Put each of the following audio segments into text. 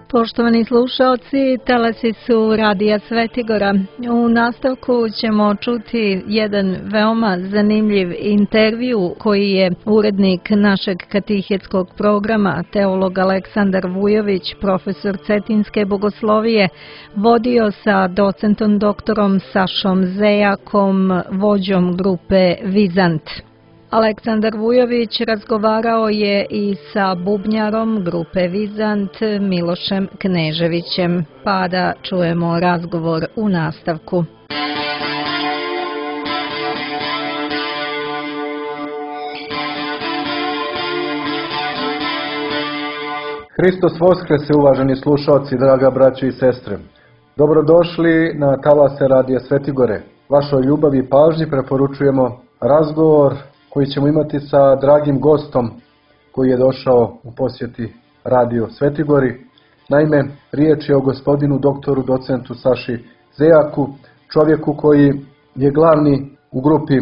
Poštovani slušaoci, talasi su Radija Svetigora. U nastavku ćemo čuti jedan veoma zanimljiv intervju koji je urednik našeg katehetskog programa, teolog Aleksandar Vujović, profesor Cetinske bogoslovije, vodio sa docentom doktorom Sašom Zejakom, vođom grupe Vizant. Aleksandar Vujović razgovarao je i sa bubnjarom grupe Vizant Milošem Kneževićem, pa da čujemo razgovor u nastavku. Hristos Voskrese, uvaženi slušalci, draga braćo i sestre. Dobrodošli na talase Radija Svetigore. Vašoj ljubavi i pažnji preporučujemo razgovor koji ćemo imati sa dragim gostom koji je došao u posjeti Radio Svetigori. Naime, riječ je o gospodinu doktoru docentu Saši Zejaku, čovjeku koji je glavni u grupi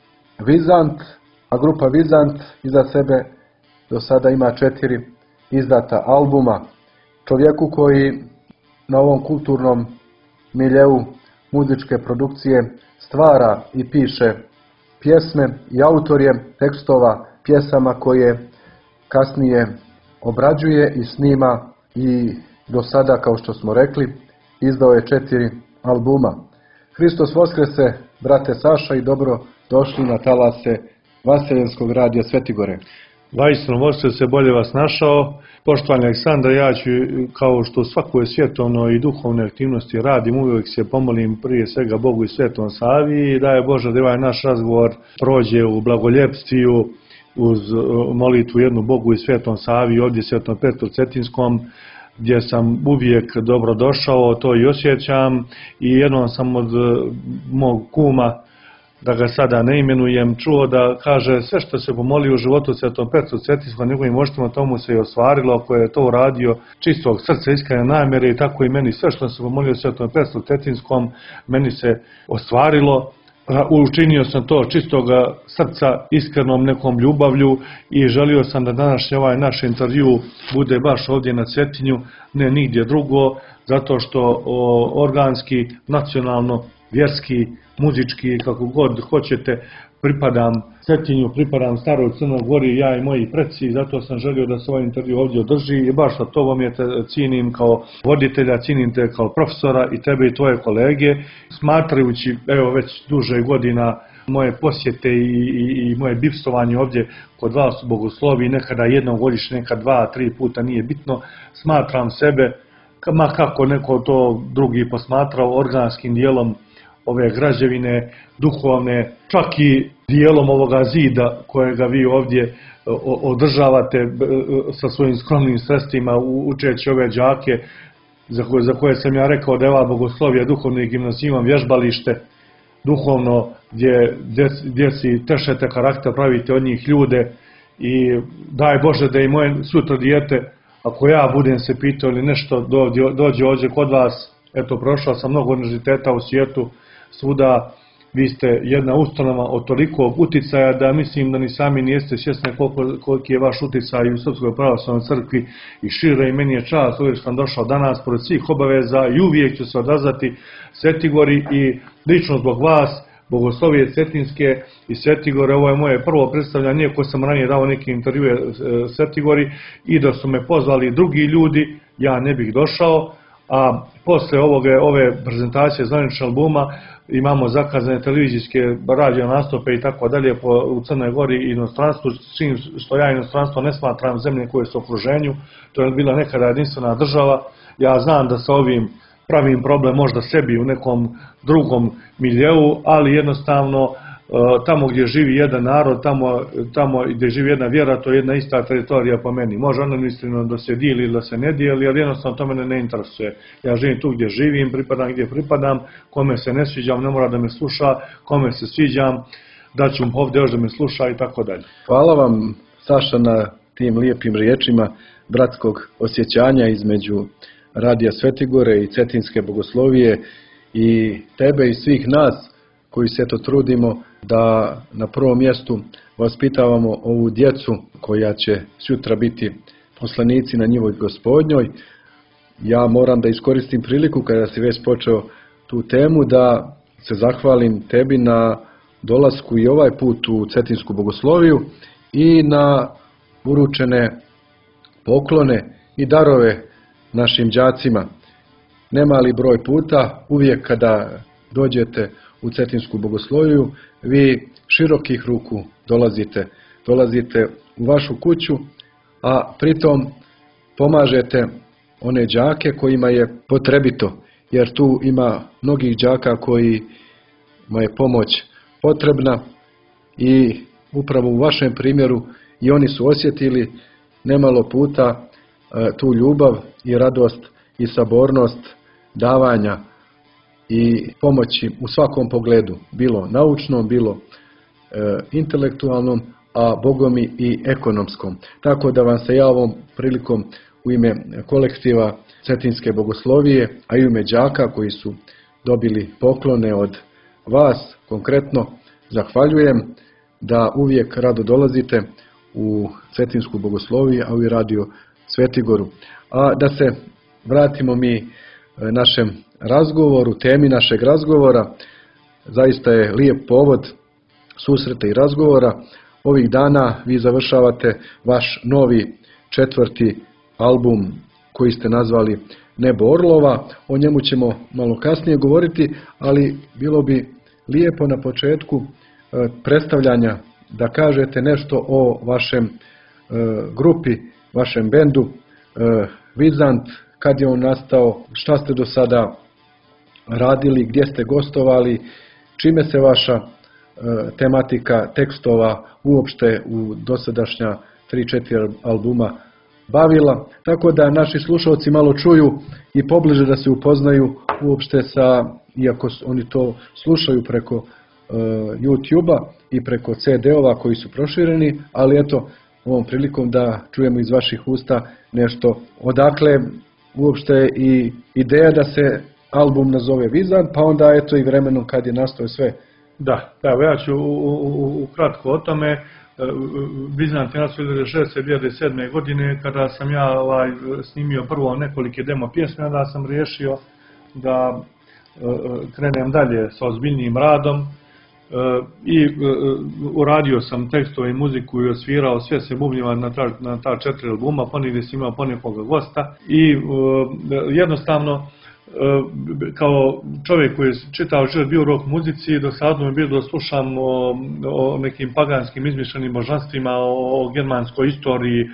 Vizant, a grupa Vizant iza sebe do sada ima 4 izdata albuma. Čovjeku koji na ovom kulturnom miljeu muzičke produkcije stvara i piše pjesme i autor je tekstova pjesama koje kasnije obrađuje i snima i do sada, kao što smo rekli, izdao je 4 albuma. Hristos Voskrese, brate Saša, i dobro došli na talase Vaseljenskog radija Svetigore. Vaistinu Voskrese, bolje vas našao. Poštovani Aleksandar, ja ću, kao što u svakoj svjetovnoj i duhovnoj aktivnosti radim, uvijek se pomolim prije svega Bogu i Svetom Savi i daj Bože da ovaj naš razgovor prođe u blagoljepstvu uz molitvu jednu Bogu i Svetom Savi, ovdje Svetom Petru Cetinskom, gdje sam uvijek dobro došao, to i osjećam, i jednom sam od mog kuma, da ga sada ne imenujem, čuo da kaže sve što se pomoli u životu Svetom Petru Cetinskom, njegovim moštima, tomu se i ostvarilo, ako je to uradio čistog srca, iskrene namjere, i tako i meni sve što se pomolio Svetom Petru Cetinskom, meni se ostvarilo. Učinio sam to čistog srca, iskrenom nekom ljubavlju, i želio sam da današnji ovaj naš intervju bude baš ovdje na Cetinju, ne nigdje drugo, zato što organski, nacionalno, vjerski, muzički, kako god hoćete, pripadam Cetinju, pripadam Staroj Crnoj Gori, ja i moji preci, zato sam želio da se ovaj intervju ovdje održi i baš sa tobom je te cijenim kao voditelja, cijenim te kao profesora i tebe i tvoje kolege, smatrajući evo već duže godina moje posjete i moje bivstovanje ovdje kod vas u Bogosloviji, nekada jednom godišnje, nekada 2-3 puta, nije bitno, smatram sebe, ma kako neko to drugi posmatrao, organskim dijelom ove građevine, duhovne, čak i dijelom ovoga zida kojega vi ovdje održavate sa svojim skromnim sredstvima, učeći ove đake za koje sam ja rekao da je ova Bogoslovija duhovni gimnazijom, vježbalište duhovno gdje si tešete karakter, pravite od njih ljude, i daj Bože da i moje sutra dijete, ako ja budem se pitao ili nešto, dođe ovdje kod vas. Eto, prošao sam mnogo univerziteta u svijetu, svuda vi ste jedna ustanova od tolikog uticaja da mislim da ni sami nijeste svjesni koliki je vaš uticaj u Srpskoj pravoslavnoj crkvi i šire, i meni je čast uvijek sam došao danas pored svih obaveza i uvijek ću se odazvati Svetigori, i lično zbog vas, Bogoslovije Cetinske i Svetigore. Ovo je moje prvo predstavljanje, iako sam ranije dao neke intervjue Svetigori, i da su me pozvali drugi ljudi, ja ne bih došao. A posle ove prezentacije zvaničnog albuma imamo zakazane televizijske radio nastupe i tako dalje u Crnoj Gori i inostranstvu, što ja inostranstvo ne smatram zemlje koje su u okruženju, to je bila nekada jedinstvena država. Ja znam da sa ovim pravim problem možda sebi u nekom drugom miljeu, ali jednostavno tamo gdje živi jedan narod, tamo gdje živi jedna vjera, to je jedna ista teritorija po meni. Može administrativno da se dijeli ili da se ne dijeli, ali jednostavno to mene ne interesuje. Ja živim tu gdje živim, pripadam gdje pripadam, kome se ne sviđam ne mora da me sluša, kome se sviđam da ću mu ovdje još da me sluša i tako dalje. Hvala vam, Saša, na tim lijepim riječima bratskog osjećanja između Radija Svetigore i Cetinske bogoslovije, i tebe i svih nas koji se to trudimo da na prvom mjestu vaspitavamo ovu djecu koja će sutra biti poslanici na njivoj gospodnjoj. Ja moram da iskoristim priliku kada si već počeo tu temu da se zahvalim tebi na dolasku i ovaj put u Cetinsku bogosloviju i na uručene poklone i darove našim đacima. Nemali broj puta, uvijek kada dođete u Cetinsku bogosloviju, vi širokih ruku dolazite u vašu kuću, a pritom pomažete one đake kojima je potrebito, jer tu ima mnogih đaka kojima je pomoć potrebna i upravo u vašem primjeru i oni su osjetili nemalo puta tu ljubav i radost i sabornost davanja i pomoći u svakom pogledu, bilo naučnom, bilo intelektualnom, a bogom i ekonomskom. Tako da vam se ja ovom prilikom u ime kolektiva Cetinske bogoslovije, a i u ime đaka koji su dobili poklone od vas konkretno, zahvaljujem da uvijek rado dolazite u Cetinsku bogosloviju, a i Radio Svetigoru. A da se vratimo mi našem razgovoru, temi našeg razgovora, zaista je lijep povod susreta i razgovora. Ovih dana vi završavate vaš novi 4. album koji ste nazvali Nebo orlova. O njemu ćemo malo kasnije govoriti, ali bilo bi lijepo na početku predstavljanja da kažete nešto o vašem grupi, vašem bendu Vizant, kad je on nastao, šta ste do sada radili, gdje ste gostovali, čime se vaša tematika tekstova uopšte u dosadašnja 3-4 albuma bavila, tako da naši slušalci malo čuju i pobliže da se upoznaju uopšte sa, iako oni to slušaju preko YouTube-a i preko CD-ova koji su prošireni, ali eto, ovom prilikom da čujemo iz vaših usta nešto odakle uopšte i ideja da se album nazove Vizant, pa onda eto i vremenom kad je nastao sve. Da, evo ja ću ukratko o tome. Vizant je nastao 1967. godine kada sam ja snimio prvo nekolike demo pjesme, onda sam riješio da krenem dalje sa ozbiljnijim radom i uradio sam tekstove i muziku i osvirao sve se bubnjiva na ta 4 albuma, ponegdje sam imao ponekoga gosta i jednostavno kao čovjek koji je čitao život bio u rock muzici, dosadno mi je bilo da slušam o nekim paganskim izmišljenim božanstvima, o germanskoj istoriji,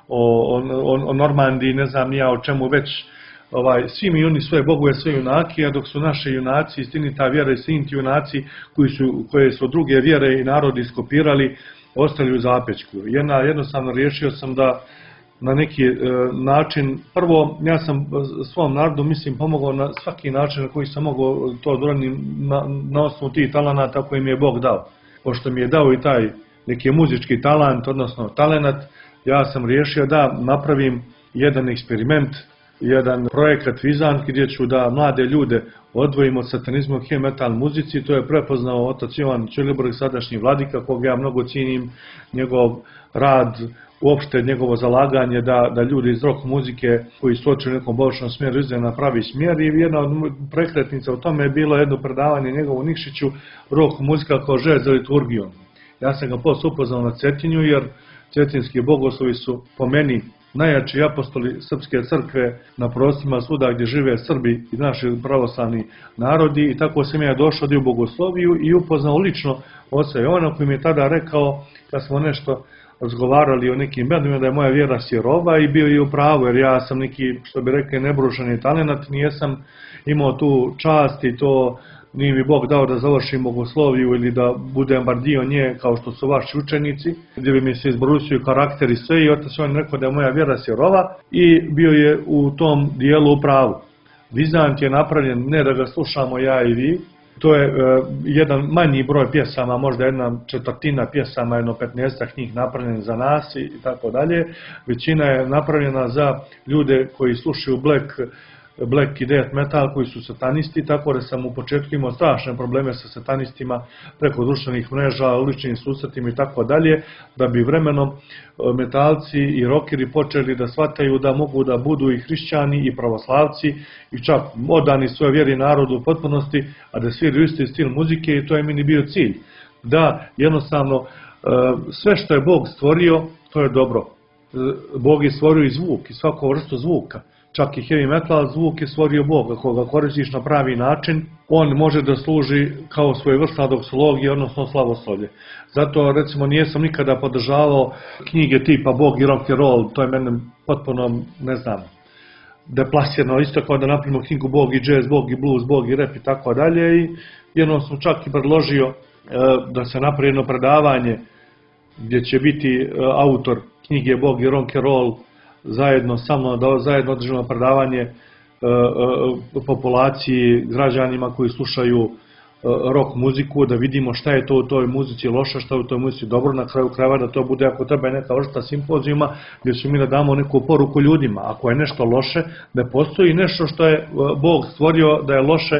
o Normandiji, ne znam ni ja o čemu već. Svi mi oni svoje bogove, sve junaki, a dok su naši junaci, istinita vjera i sinti junaci koje su druge vjere i narodi iskopirali, ostali u zapećku. Jednostavno riješio sam da na neki način, prvo ja sam svom narodu pomogao na svaki način na koji sam mogao to odraditi na osnovu tih talenata koje mi je Bog dao. Pošto mi je dao i taj neki muzički talant, odnosno talenat, ja sam riješio da napravim jedan eksperiment, jedan projekat Vizant gdje ću da mlade ljude odvojim od satanizma u heavy metal muzici. To je prepoznao otac Jovan Ćelibrg, sadašnji vladika, koga ja mnogo cijenim, njegov rad, uopšte njegovo zalaganje da ljudi iz rock muzike koji su očeli u nekom božičnom smjeru izgleda na pravi smjer, i jedna od prekretnica u tome je bilo jedno predavanje njegovu Nikšiću, rock muzika kao želj za liturgijom. Ja sam ga posle upoznao na Cetinju, jer cetinski bogoslovi su po meni najjači apostoli Srpske crkve na prostorima svuda gdje žive Srbi i naši pravoslavni narodi, i tako sam ja došao u bogosloviju i upoznao lično oca Jovana, koji mi je tada rekao, kad smo nešto razgovarali o nekim bendovima, da je moja vjera sirova, i bio je u pravu, jer ja sam neki, što bi rekli, nebrušeni talenat, nijesam imao tu čast i to nije mi Bog dao da završim bogosloviju ili da budem bar dio nje kao što su vaši učenici, gdje bi mi se izbrusio karakter i sve, i otac on rekao da je moja vjera sirova, i bio je u tom dijelu u pravu. Vizant je napravljen ne da ga slušamo ja i vi, to je jedan manji broj pjesama, možda 1/4 pjesama, 15 njih napravljen za nas i tako dalje. Većina je napravljena za ljude koji slušaju black black i death metal koji su satanisti, tako da sam u početku imao strašne probleme sa satanistima preko društvenih mreža, ličnim susretima i tako dalje, da bi vremenom metalci i rokeri počeli da shvataju da mogu da budu i hrišćani i pravoslavci i čak odani svoje vjeri narodu u potpunosti, a da sviraju isti stil muzike i to je meni bio cilj. Da jednostavno sve što je Bog stvorio, to je dobro. Bog je stvorio i zvuk, i svaku vrstu zvuka. Čak i heavy metal zvuk je stvorio Bog. Ako ga koristiš na pravi način, on može da služi kao svojevrsna doksologija, odnosno slavoslovlje. Zato, recimo, nijesam nikada podržavao knjige tipa Bog i rock and roll, to je mene potpuno, ne znam, deplasirano, isto kao da napravimo knjigu Bog i jazz, Bog i blues, Bog i rap i tako dalje. I jednom sam čak i predložio da se napravi jedno predavanje gdje će biti autor knjige Bog i rock and roll zajedno sa mnom, da zajedno održimo predavanje populaciji, građanima koji slušaju rock muziku, da vidimo šta je to u toj muzici loše, šta je u toj muzici dobro, na kraju krajeva da to bude, ako treba, neka vrsta simpozijuma gdje ćemo mi da damo neku poruku ljudima. Ako je nešto loše, da postoji nešto što je Bog stvorio da je loše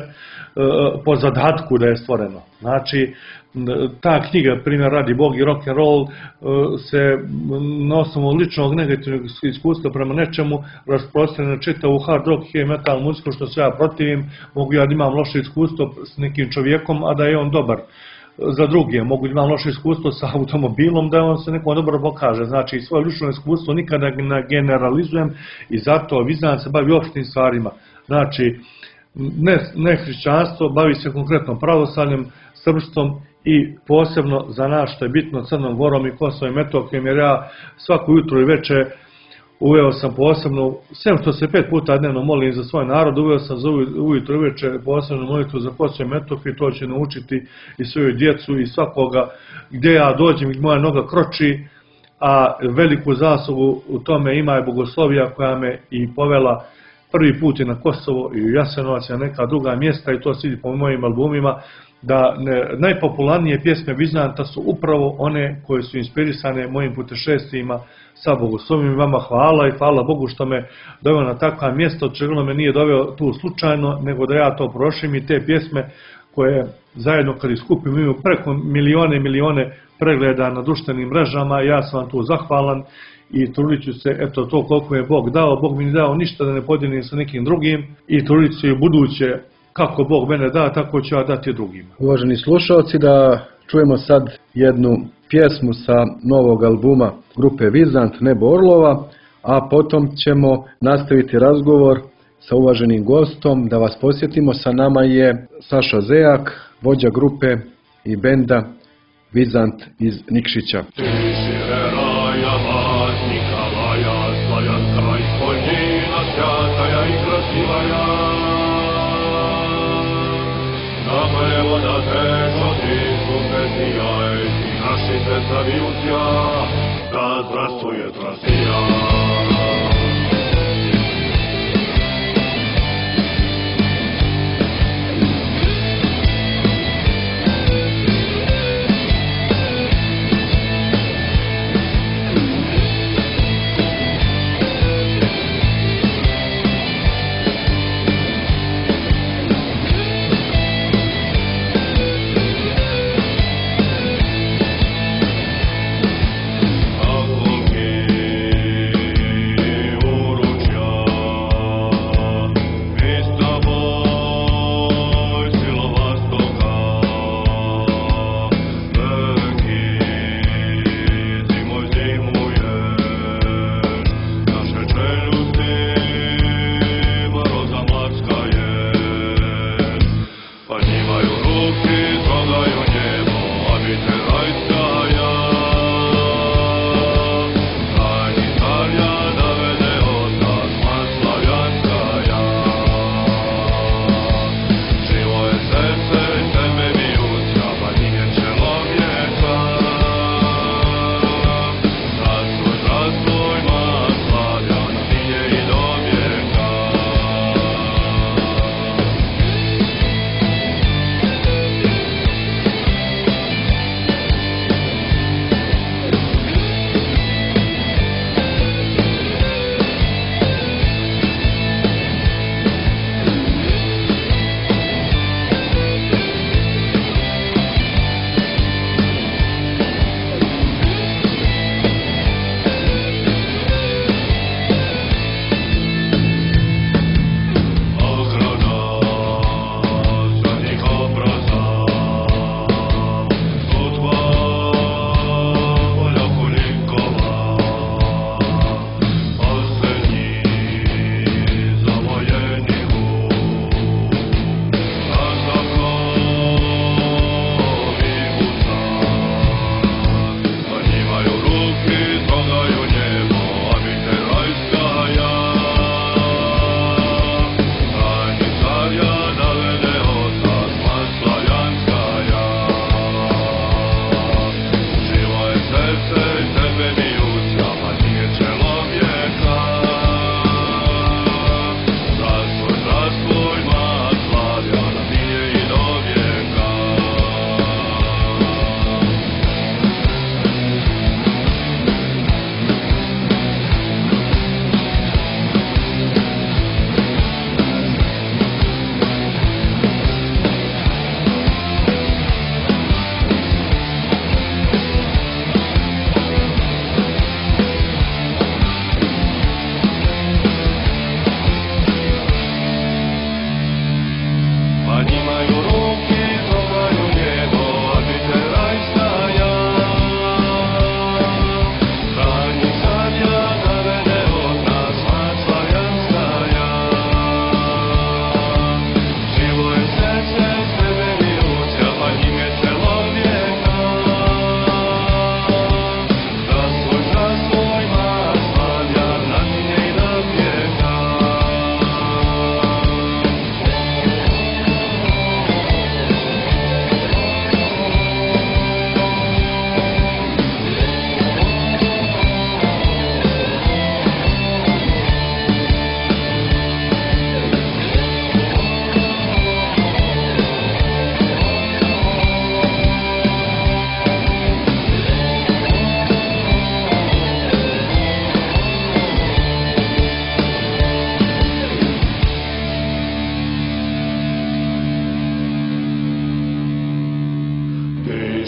po zadatku da je stvoreno. Znači, ta knjiga, primjer radi Bog i rock and roll, se na osnovu ličnog negativnog iskustva prema nečemu rasprostranjeno čitavu hard rock, heavy metal muziku, što se ja protivim. Mogu ja da imam loše iskustvo s nekim čovjekom, a da je on dobar za druge. Mogu da imam loše iskustvo sa automobilom, da on se nekom dobro pokaže. Znači, svoje lično iskustvo nikada ne generalizujem i zato Vizant se bavi opštim stvarima. Znači, ne hrišćanstvo, bavi se konkretno pravoslavljem, srpstvom i posebno za nas što je bitno Crnom Gorom i Kosovom i Metohijom, jer ja svako jutro i večer uveo sam posebno, sem što se 5 puta dnevno molim za svoj narod, uveo sam za ujutro i večer posebno molitvu za Kosovo i Metohiju, to će naučiti i svoju djecu i svakoga gdje ja dođem i moja noga kroči, a veliku zaslugu u tome ima i bogoslovija koja me i povela prvi put je na Kosovo i u Jasenovac i na neka druga mjesta i to se vidi po mojim albumima, da najpopularnije pjesme Vizanta su upravo one koje su inspirisane mojim putešestvima sa bogoslovima. Vama hvala i hvala Bogu što me doveo na takva mjesta, očigledno me nije doveo tu slučajno, nego da ja to prošlim i te pjesme koje zajedno kad iskupim imaju preko milijone pregleda na društvenim mrežama, ja sam vam tu zahvalan i trudit ću se, eto to koliko je Bog dao, Bog mi nije dao ništa da ne podijelim sa nekim drugim i trudit ću se i u buduće, kako Bog mene da, tako ću ja dati drugima. Uvaženi slušalci, da čujemo sad jednu pjesmu sa novog albuma grupe Vizant, Nebo Orlova, a potom ćemo nastaviti razgovor sa uvaženim gostom. Da vas posjetimo, sa nama je Saša Zejak, vođa grupe i benda Vizant iz Nikšića. Да здравствует Россия!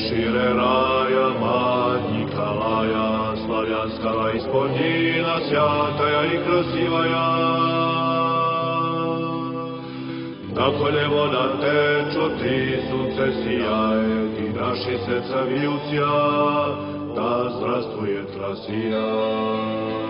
šire raja, mать Николая, славянского исполнина, святая и красивая. Доколе вода тече, ти sunce сияет, и наши сердца вьются, да здравствует Россия.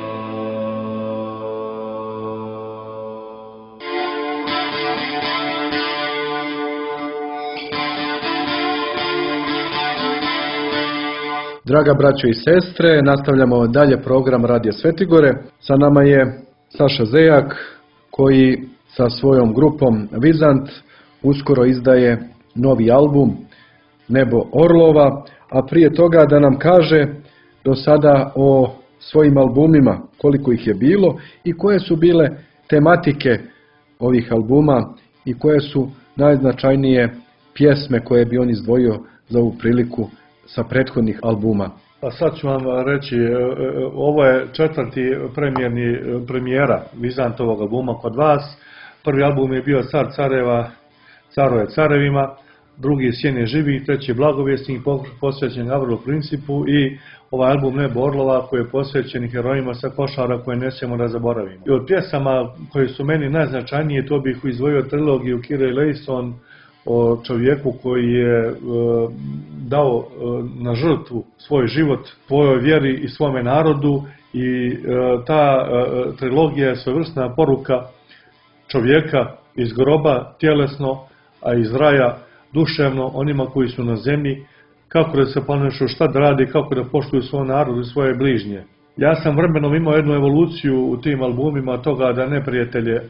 Draga braćo i sestre, nastavljamo dalje program Radija Svetigore. Sa nama je Saša Zejak koji sa svojom grupom Vizant uskoro izdaje novi album Nebo Orlova, a prije toga da nam kaže do sada o svojim albumima, koliko ih je bilo i koje su bile tematike ovih albuma i koje su najznačajnije pjesme koje bi on izdvojio za ovu priliku sa prethodnih albuma. A sad ću vam reći, ovo je četvrti premijera Vizantovog albuma kod vas. Prvi album je bio Car careva, Carove carevima, drugi Sjene živih, treći Blagovjesnik posvećen Gavrilu Principu i ovaj album Nebo Orlova koji je posvećen herojima sa Košara koje ne smijemo da zaboravimo. I od pjesama koje su meni najznačajnije, to bih izdvojio trilogiju Kyrie eleison o čovjeku koji je dao na žrtvu svoj život, svojoj vjeri i svome narodu, i ta trilogija je svojevrsna poruka čovjeka iz groba tjelesno, a iz raja duševno, onima koji su na zemlji, kako da se ponašaju, šta da radi, kako da poštuju svoj narod i svoje bližnje. Ja sam vremenom imao jednu evoluciju u tim albumima toga da neprijatelje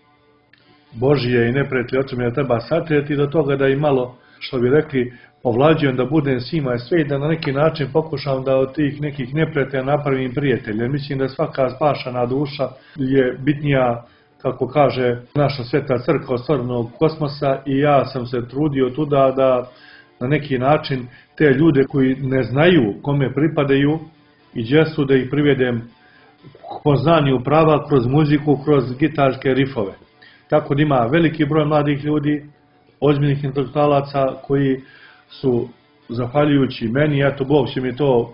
Božije i neprijatelje očima treba satrijeti, do toga da i malo, što bi rekli, povlađujem da budem svima i sve i da na neki način pokušam da od tih nekih neprijatelja napravim prijatelje. Mislim da svaka spašana duša je bitnija, kako kaže naša sveta crkva, od stvarnog kosmosa, i ja sam se trudio tuda da na neki način te ljude koji ne znaju kome pripadaju i gdje su, da ih privedem k poznanju prava kroz muziku, kroz gitarske rifove. Tako da ima veliki broj mladih ljudi, ozbiljnih intelektualaca koji su, zahvaljujući meni, eto Bog će mi to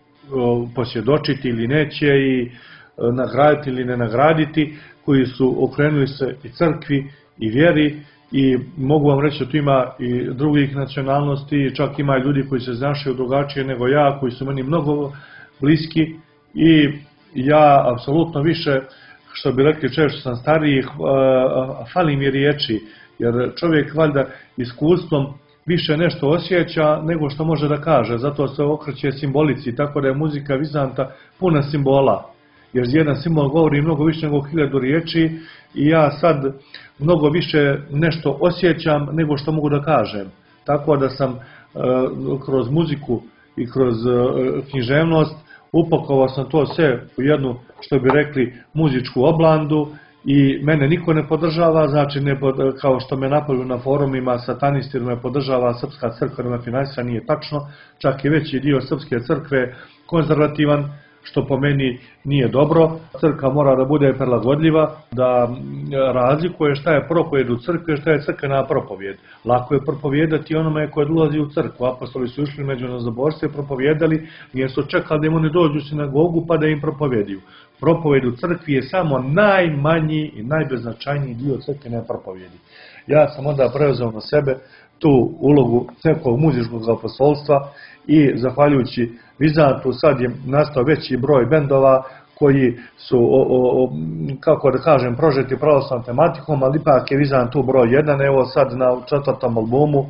posvjedočiti ili neće, i nagraditi ili ne nagraditi, koji su okrenuli se i crkvi i vjeri, i mogu vam reći da tu ima i drugih nacionalnosti, čak ima i ljudi koji se znašaju drugačije nego ja, koji su meni mnogo bliski, i ja apsolutno više, što bi rekli često sam stariji, fali mi riječi, jer čovjek valjda iskustvom više nešto osjeća nego što može da kaže, zato se okreće simbolici, tako da je muzika Vizanta puna simbola, jer jedan simbol govori mnogo više nego 1000 riječi, i ja sad mnogo više nešto osjećam nego što mogu da kažem. Tako da sam kroz muziku i kroz književnost upakovao sam to sve u jednu, što bi rekli, muzičku oblandu, i mene niko ne podržava, znači kao što me napadaju na forumima, satanisti me podržava Srpska crkva, na finansija, nije tačno, čak i veći dio Srpske crkve konzervativan, što po meni nije dobro. Crkva mora da bude prilagodljiva, da razlikuje šta je propovjed u crkvi, šta je crkvena propovjed. Lako je propovijedati onome koji dolazi u crkvu. Apostoli su išli među nazoborstve, propovijedali, nije su čekali da im oni dođu u sinagogu pa da im propovjediju. Propovjed u crkvi je samo najmanji i najbeznačajniji dio crkvene propovjedi. Ja sam onda preuzeo na sebe tu ulogu crkvog muzičkog apostolstva, i zahvaljujući Vizantu sad je nastao veći broj bendova koji su, kako da kažem, prožeti pravoslavnom tematikom, ali ipak je Vizant tu broj 1. Evo sad na 4. albumu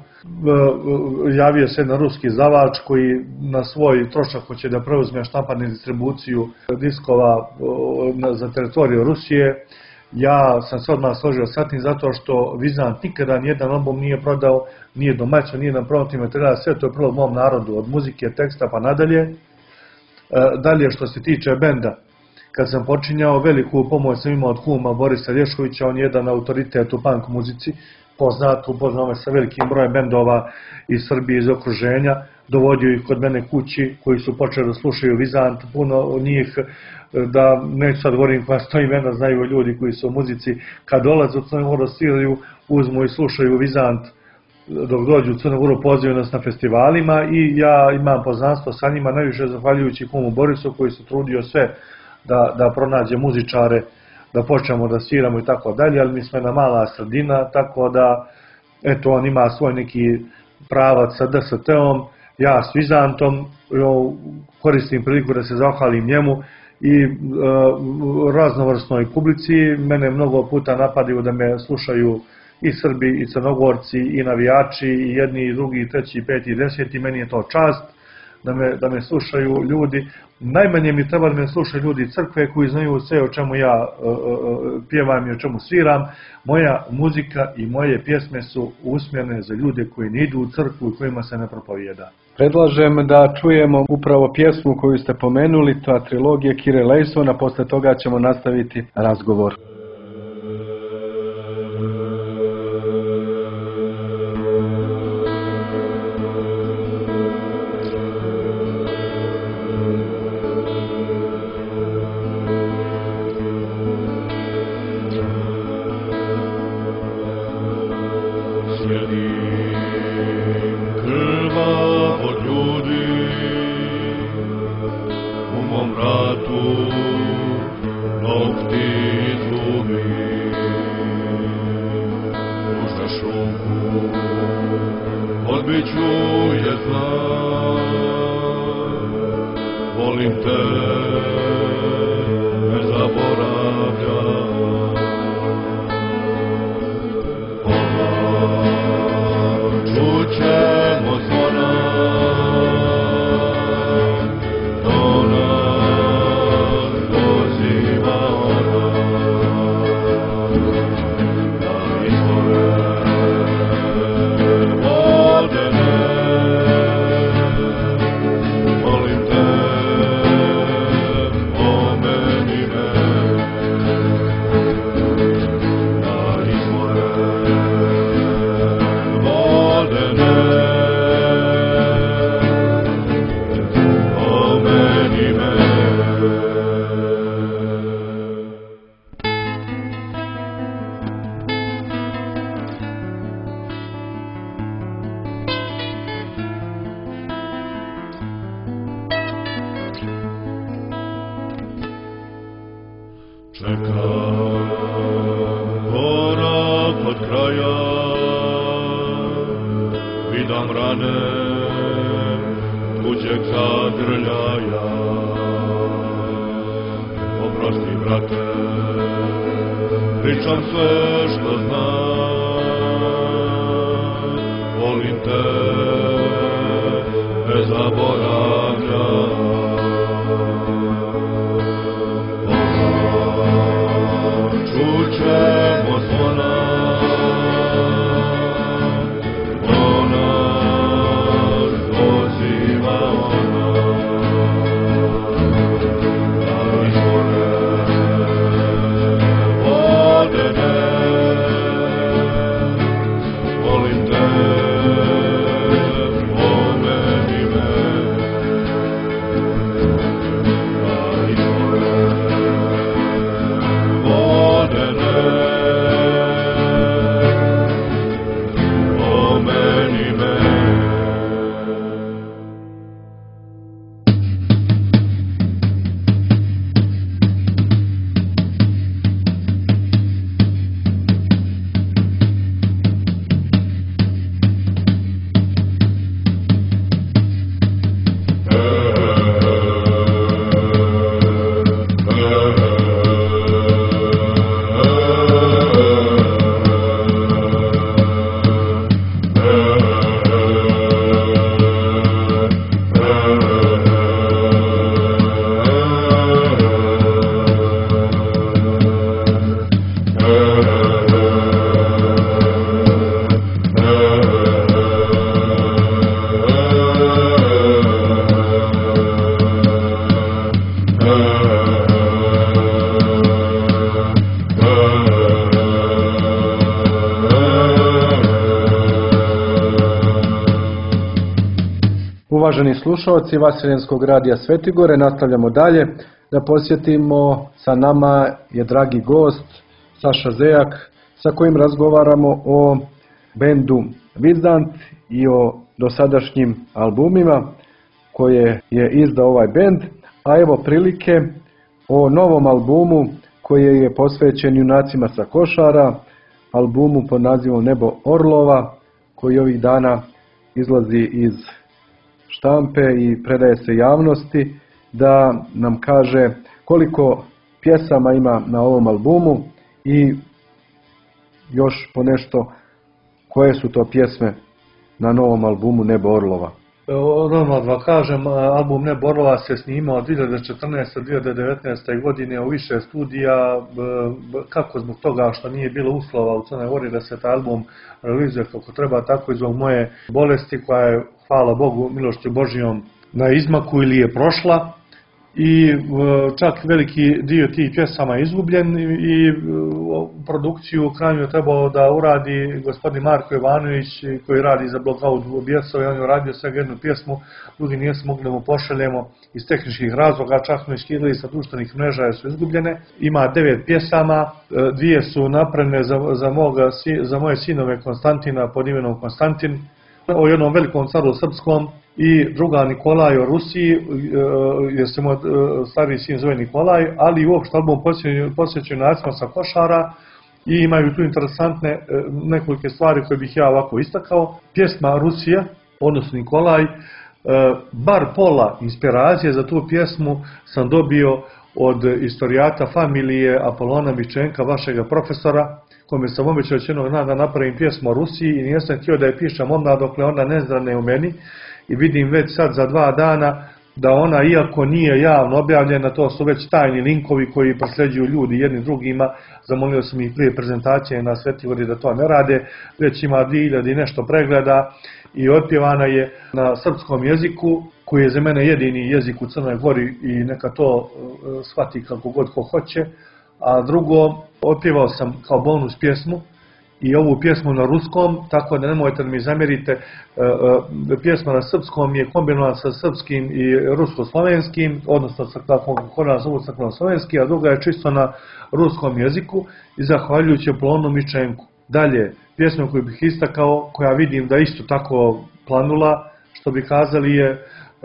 javio se jedan ruski izdavač koji na svoj trošak hoće da preuzme štampanu distribuciju diskova za teritoriju Rusije. Ja sam se odmah složio sa tim, zato što Vizant nikada nijedan album nije prodao, nije domaćan, nijedan promotivni materijal, sve to je prvo mom narodu, od muzike, teksta pa nadalje. Dalje, što se tiče benda, kad sam počinjao, veliku pomoć sam imao od kuma Borisa Lješkovića, on je jedan autoritet u punk muzici, poznat, upoznao me sa velikim brojem bendova iz Srbije, iz okruženja, dovodio ih kod mene kući, koji su počeli da slušaju Vizant, puno od njih, da neću sad govorim koja 100 imena, znaju ljudi koji su u muzici, kad dolaze u Crnu Goru, sviraju, uzmu i slušaju Vizant dok dođu u Crnu Goru, pozivaju nas na festivalima i ja imam poznanstvo sa njima, najviše zahvaljujući kumu Borisu koji se trudio sve da pronađe muzičare, da počnemo da sviramo i tako dalje, ali mi smo jedna mala sredina, tako da eto, on ima svoj neki pravac sa DST-om, ja s Vizantom, koristim priliku da se zahvalim njemu i raznovrsnoj publici. Mene mnogo puta napadaju da me slušaju i Srbi, i Crnogorci, i navijači, i jedni, i drugi, i treći, i peti, i deseti. Meni je to čast da me slušaju ljudi. Najmanje mi treba da me slušaju ljudi crkve koji znaju sve o čemu ja pjevam i o čemu sviram. Moja muzika i moje pjesme su usmjerene za ljude koji ne idu u crkvu i kojima se ne propovijeda. Predlažem da čujemo upravo pjesmu koju ste pomenuli, ta trilogija Kyrie eleison, a posle toga ćemo nastaviti razgovor. Uvaženi slušalci Vaseljenskog radija Svetigore, nastavljamo dalje. Da posjetimo, sa nama je dragi gost Saša Zejak, sa kojim razgovaramo o bendu Vizant i o dosadašnjim albumima koje je izdao ovaj bend, a evo prilike o novom albumu koji je posvećen junacima sa Košara, albumu pod nazivom Nebo Orlova, koji ovih dana izlazi iz štampe i predaje se javnosti, da nam kaže koliko pjesama ima na ovom albumu i još po nešto koje su to pjesme na novom albumu Nebo Orlova. Odmah da kažem, album Nebo Orlova se snimao od 2014. do 2019. godine u više studija, kako zbog toga što nije bilo uslova u Crnoj Gori da se taj album realizuje kako treba, tako i zbog moje bolesti koja je, hvala Bogu, milošću Božijom na izmaku ili je prošla. I čak veliki dio tih pjesama je izgubljen i produkciju u kraju je trebao da uradi gospodin Marko Ivanović koji radi za Blogout u Bjesov i on je uradio svega jednu pjesmu, drugi nijesmo mogli da mu pošaljemo iz tehničkih razloga, čak smo iskidali sa društvenih mreža jer su izgubljene. Ima 9 pjesama, 2 su napravljene za moje sinove Konstantina pod imenom Konstantin, o jednom velikom caru srpskom, i druga Nikolaj o Rusiji, jer se moj stariji sin zove Nikolaj, ali uopšte album posvećen junacima sa Košara i imaju tu interesantne nekolike stvari koje bih ja ovako istakao. Pjesma Rusija, odnosno Nikolaj, bar pola inspiracije za tu pjesmu sam dobio od istorijata familije Apolona Mičenka, vašega profesora, kome sam obećao jednog dana da napravim pjesmu o Rusiji i nisam htio da je pišem onda dokle ona ne zrane u meni. I vidim već sad za 2 dana da ona, iako nije javno objavljena, to su već tajni linkovi koji prosljeđuju ljudi jedni drugima. Zamolio sam ih prije prezentacije na Svetigori da to ne rade. Već ima 2000 i nešto pregleda i otpjevana je na srpskom jeziku, koji je za mene jedini jezik u Crnoj Gori i neka to shvati kako god ko hoće. A drugo, otpjevao sam kao bonus pjesmu i ovu pjesmu na ruskom, tako da nemojte da mi zamjerite, pjesma na srpskom je kombinovana sa srpskim i rusko-slovenskim, odnosno kod nas zovu crkveno-slovenski, a druga je čisto na ruskom jeziku i zahvaljujući Apolonu Mičenku. Dalje, pjesma koju bih istakao, koja vidim da isto tako planula, što bi kazali je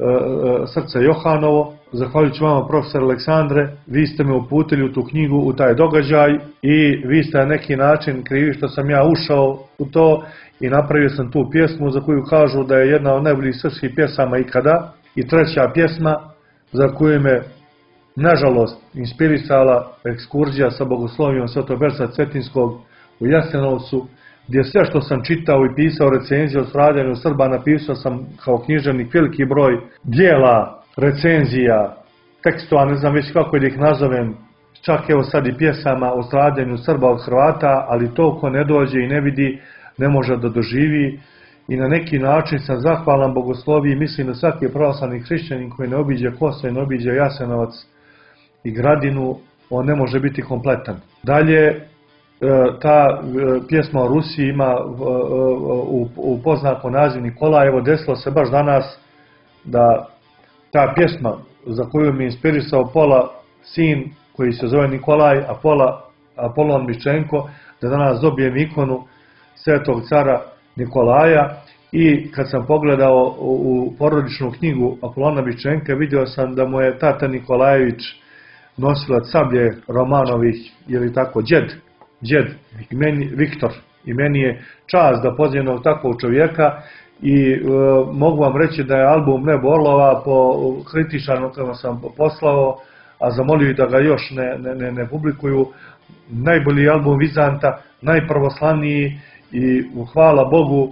Srce Johanovo. Zahvaljujući vama, profesor Aleksandre, vi ste me uputili u tu knjigu, u taj događaj i vi ste na neki način krivi što sam ja ušao u to i napravio sam tu pjesmu za koju kažu da je jedna od najboljih srpskih pjesama ikada. I treća pjesma za koju me, nažalost, inspirisala ekskurzija sa Bogoslovijom Svetog Berca Cetinskog u Jasenovcu, gdje sve što sam čitao i pisao recenzije o stradanju Srba, napisao sam kao književnik veliki broj dijela, recenzija, tekstova, ne znam već kako da ih nazovem, čak evo sad i pjesama o stradanju Srba od Hrvata, ali to ko ne dođe i ne vidi, ne može da doživi. I na neki način sam zahvalan Bogosloviji, mislim da svaki pravoslavni hrišćanin koji ne obiđe Kosovo i ne obiđe Jasenovac i Gradinu, on ne može biti kompletan. Dalje, ta pjesma o Rusiji ima u poznatom naziv Nikolaj. Evo, desilo se baš danas da ta pjesma za koju mi je inspirisao pola sin koji se zove Nikolaj, a pola Apolon Mičenko, da danas dobijem ikonu svetog cara Nikolaja. I kad sam pogledao u porodičnu knjigu Apolona Mičenka, vidio sam da mu je tata Nikolajević nosilac sablje Romanovih, ili tako, džed, Viktor. I meni je čast da pozdravim jednog takvog čovjeka i mogu vam reći da je album Nebo Orlova po kritičarima kojima sam poslao, a zamolio da ga još ne publikuju, najbolji album Vizanta, najpravoslavniji i hvala Bogu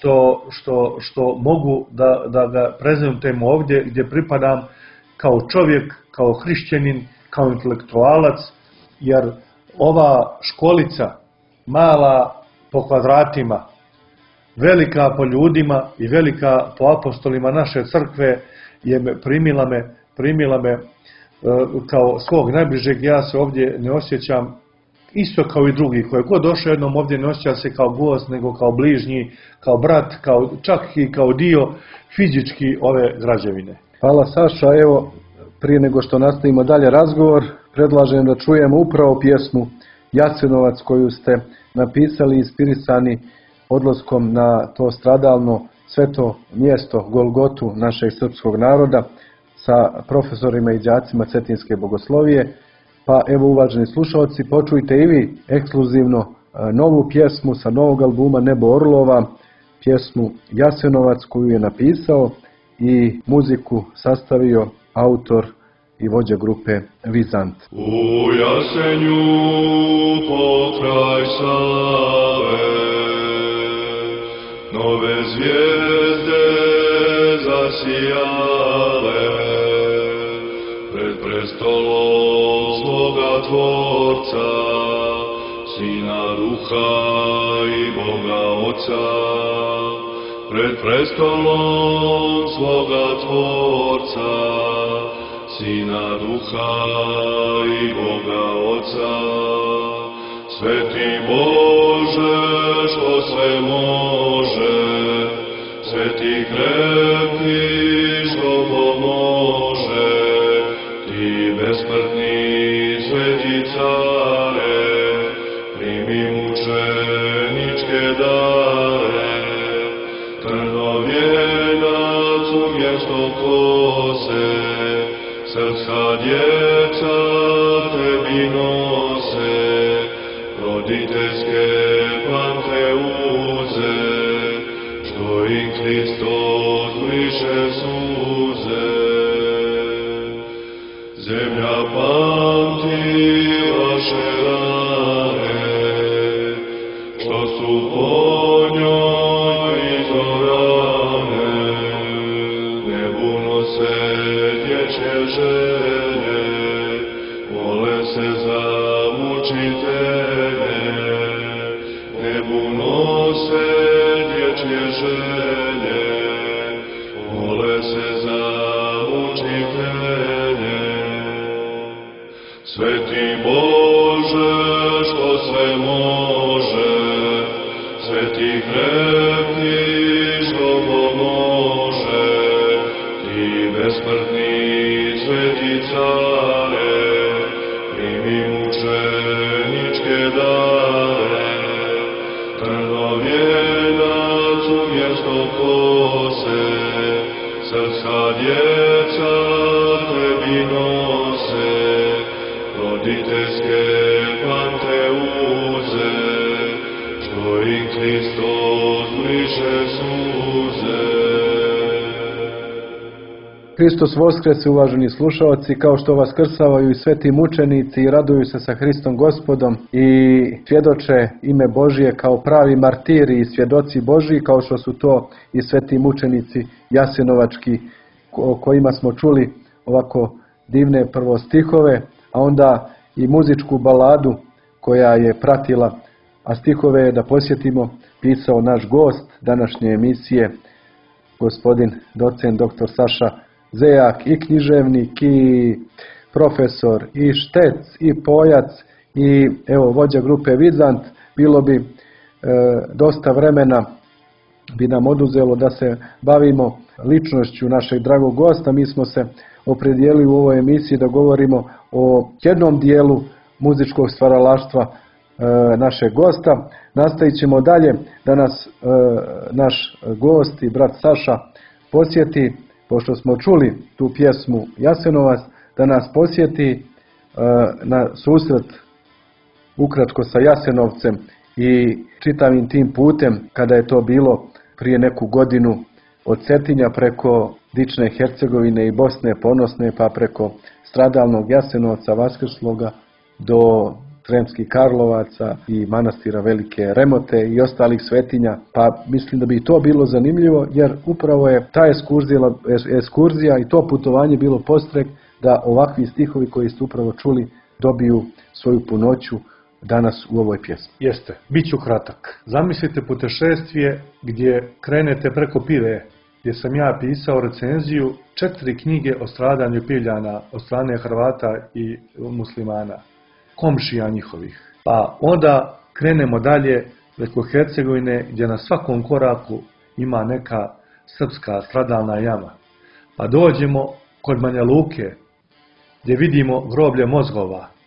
što mogu da ga prezentujem ovdje gdje pripadam kao čovjek, kao hrišćanin, kao intelektualac, jer ova školica, mala po kvadratima, velika po ljudima i velika po apostolima naše crkve, je primila me kao svog najbližeg. Ja se ovdje ne osjećam isto kao i drugi, koji god došao jednom ovdje ne osjeća se kao gost, nego kao bližnji, kao brat, čak i kao dio fizički ove građevine. Hvala Saša, evo prije nego što nastavimo dalje razgovor, predlažem da čujemo upravo pjesmu Jasenovac koju ste napisali, inspirisani odlaskom na to stradalno sveto mjesto Golgotu našeg srpskog naroda sa profesorima i đacima Cetinske bogoslovije. Pa evo, uvaženi slušalci, počujte i vi ekskluzivno novu pjesmu sa novog albuma Nebo Orlova, pjesmu Jasenovac, koju je napisao i muziku sastavio autor i vođa grupe Vizant. U Jasenju pokraj Save nove zvijezde zasijale, pred prestolom svoga Tvorca, Sina Duha i Boga Oca. Pred prestolom svoga Tvorca, Sina Duha i Boga Oca. Sveti Bože, što sve može, sveti krepki, što pomože, ti besmrtni sveti care, primi mučeničke dare, trnovjenac umjesto kose, srpska djeca tebi nose, roditeljske pante uze, što im Hristos briše suze. Zemlja pamti vaše rane, što su po njoj izorane, nebu nose dječje želje, mole se za mučitelje, nebu nose dječje želje, mole se za mučitelje. Sveti Bože, što sve može, sveti krepki, što pomože, ti besmrtni sveti care, primi mučeničke dare, trnovjenac umjesto kose, srpska djeca tebi nose, roditeljske pante uze, što im Hristos briše suze. Hristos Voskrese, uvaženi slušalci, kao što vaskrsavaju i sveti mučenici i raduju se sa Hristom Gospodom i svjedoče ime Božije kao pravi martiri i svjedoci Božiji, kao što su to i sveti mučenici jasenovački, o kojima smo čuli ovako divne prvo stihove, a onda i muzičku baladu koja je pratila, a stihove je, da posjetimo, pisao naš gost današnje emisije, gospodin docent dr. Saša Zejak, i književnik, i profesor, i štec, i pojac, i evo vođa grupe Vizant. Bilo bi dosta vremena bi nam oduzelo da se bavimo ličnošću našeg dragog gosta. Mi smo se opredijelili u ovoj emisiji da govorimo o jednom dijelu muzičkog stvaralaštva našeg gosta. Nastavit ćemo dalje da nas naš gost i brat Saša posjeti, pošto smo čuli tu pjesmu Jasenovac, da nas posjeti na susret ukratko sa Jasenovcem i čitavim tim putem, kada je to bilo prije neku godinu, od Cetinja preko dične Hercegovine i Bosne ponosne, pa preko stradalnog Jasenovca Vaskrsloga do Sremskih Karlovaca i manastira Velike Remote i ostalih svetinja. Pa mislim da bi to bilo zanimljivo, jer upravo je ta ekskurzija i to putovanje bilo podstrek da ovakvi stihovi koji ste upravo čuli dobiju svoju punoću danas u ovoj pjesmi. Jeste, bit ću kratak. Zamislite putešestvije gdje krenete preko Pive, gdje sam ja pisao recenziju 4 knjige o stradanju Pivljana od strane Hrvata i muslimana, komšija njihovih. Pa onda krenemo dalje preko Hercegovine, gdje na svakom koraku ima neka srpska stradalna jama. Pa dođemo kod Banja Luke, gdje vidimo groblje mozgova.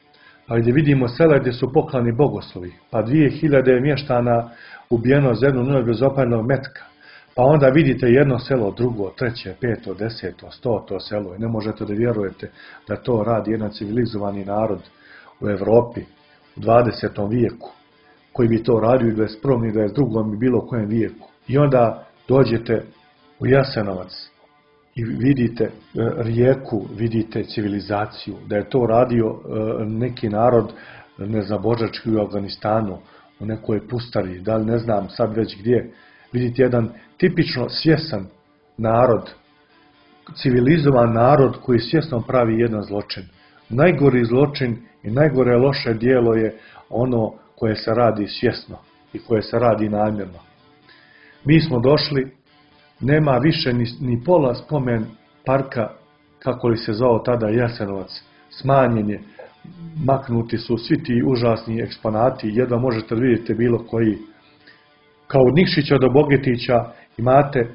pa gdje vidimo sela gdje su poklani bogoslovi, pa 2000 mještana ubijeno za jednu noć bez opaljenog metka, pa onda vidite jedno selo, drugo, treće, peto, deseto, 100 selo i ne možete da vjerujete da to radi jedan civilizovani narod u Evropi u 20. vijeku, koji bi to radio u 21. i 22. i bilo kojem vijeku. I onda dođete u Jasenovac i vidite rijeku, vidite civilizaciju, da je to radio neki narod, ne znam, božački u Afganistanu, u nekoj pustari, da li ne znam sad već gdje. Vidite jedan tipično svjesan narod, civilizovan narod koji svjesno pravi jedan zločin. Najgori zločin i najgore loše djelo je ono koje se radi svjesno i koje se radi namjerno. Mi smo došli, nema više ni pola spomen parka, kako li se zvao tada Jasenovac, smanjen je, maknuti su svi ti užasni eksponati, jedva možete vidjeti bilo koji. Kao od Nikšića do Bogetića imate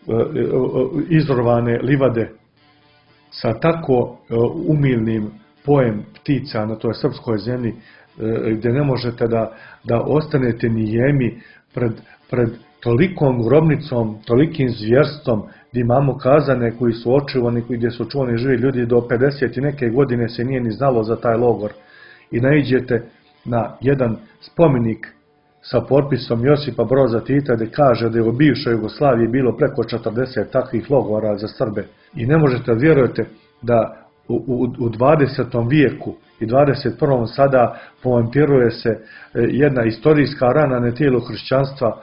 izrovane livade sa tako umilnim pojem ptica na toj srpskoj zemlji, gdje ne možete da ostanete nijemi pred tolikom grobnicom, tolikim zvjerstvom, gdje imamo kazane koji su očuvani, gdje su čuvani živi ljudi, do 50 i neke godine se nije ni znalo za taj logor. I naiđete na jedan spomenik sa potpisom Josipa Broza Tita, gdje kaže da je u bivšoj Jugoslaviji bilo preko 40 takvih logora za Srbe. I ne možete vjerujete da u 20. vijeku i 21. sada povampiruje se jedna istorijska rana na tijelu hrišćanstva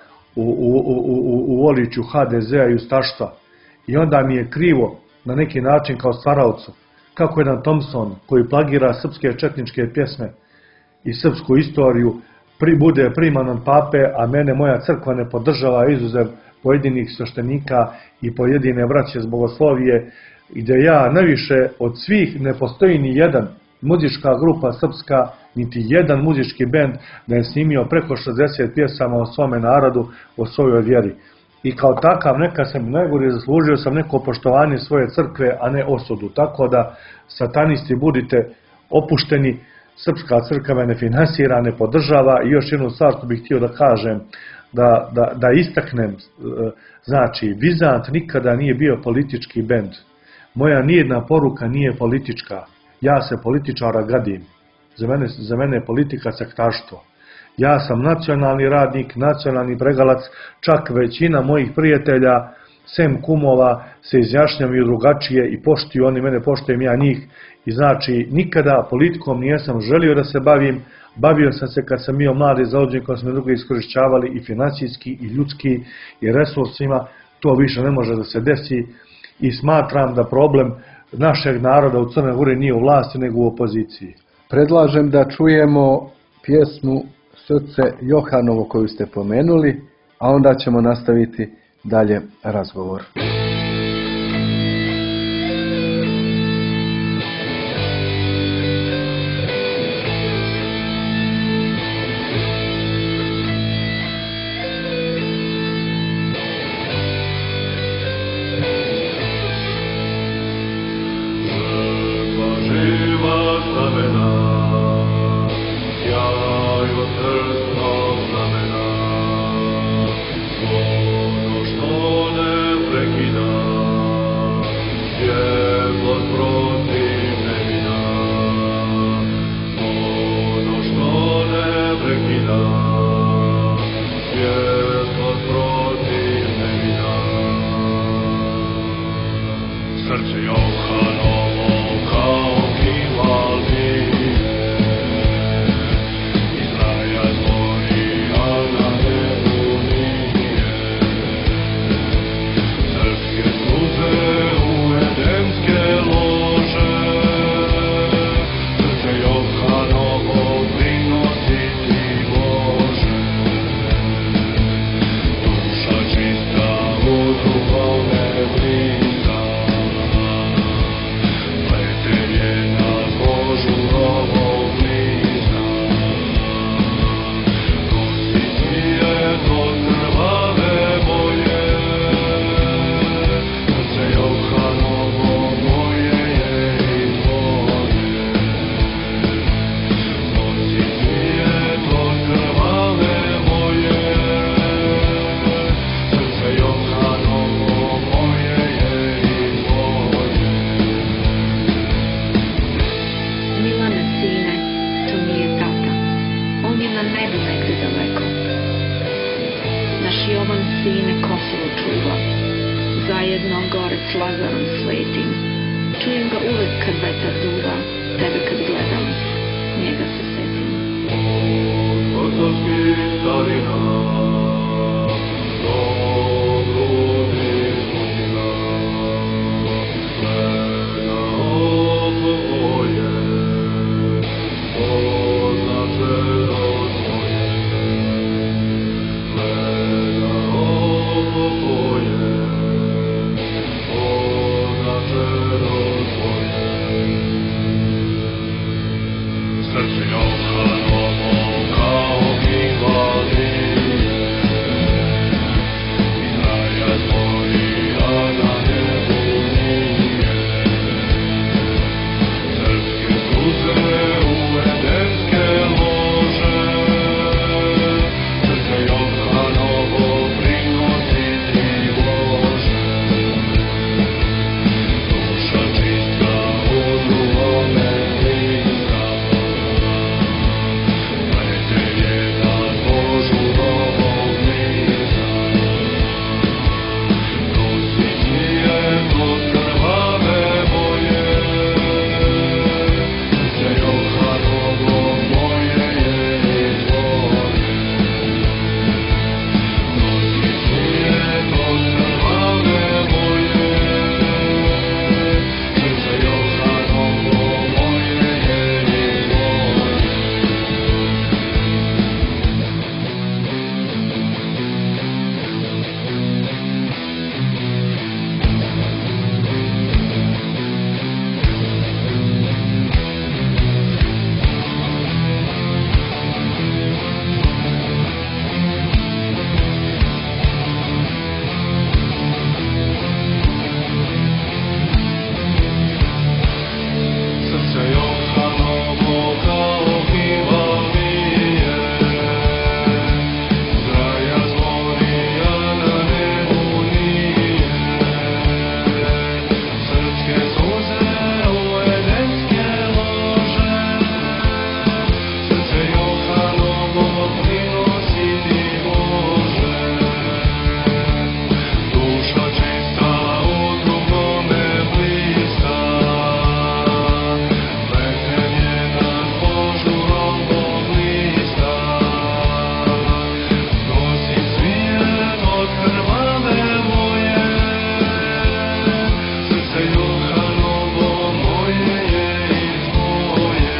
u oličju HDZ-a i ustaštva. I onda mi je krivo na neki način kao stvaravcu kako jedan Thompson koji plagira srpske četničke pjesme i srpsku istoriju bude priman od pape, a mene moja crkva ne podržava, izuzev pojedinih sveštenika i pojedine braće s bogoslovije, gdje ja najviše od svih ne postoji ni jedan muzička grupa srpska, niti jedan muzički bend da je snimio preko 60 pjesama o svome narodu, o svojoj vjeri. I kao takav neka sam najgore zaslužio sam neko poštovanje svoje crkve, a ne osudu. Tako da satanisti budite opušteni, srpska crkva ne finansira, ne podržava. I još jednu stvar što bih htio da kažem, da istaknem, znači Vizant nikada nije bio politički bend. Moja nijedna poruka nije politička. Ja se političara gadim. Za mene je politika sektaštvo. Ja sam nacionalni radnik, nacionalni pregalac, čak većina mojih prijatelja, sem kumova, se izjašnjavaju drugačije i poštuju, oni mene, poštujem ja njih. I znači, nikada politikom nijesam želio da se bavim. Bavio sam se kad sam bio mladi zaođen, kad smo drugi iskorišćavali i financijski, i ljudski, i resursima. To više ne može da se desi i smatram da problem našeg naroda u Crnoj Gori nije u vlasti, nego u opoziciji. Predlažem da čujemo pjesmu Srce Johanovo koju ste pomenuli, a onda ćemo nastaviti dalje razgovor. Crno gore s Lazarom svetim. Čujem ga uvek kad vetar duva, tebe kad gledam, njega se setim. Otočki starina, dobrudi slina, sve na opoje, poznače do svoje. Sve na opoje, poznače do svoje. Srce Johanovo kao Himalaje, iz raja stvoria na nebu nije. Srpske suze u edenske lože, srce Johanovo prinosi ti Bože. Duša čista od duhovne lista, pletenje nad Božu novog lista. Nosi svijet od krvave boje, srce Johanovo moje je i tvoje. Nosi svijet od krvave boje, srce Johanovo moje je i tvoje. Srce Johanovo kao Himalije, iz raja zvonija na nebu nije. Srpske suze u edenske lože, srce Johanovo prinosi ti Bože. Duša čista od drugome blista, pletenje nad Božu novog lista. Nosi svijet od krvave boje, srce Johanovo moje je i tvoje.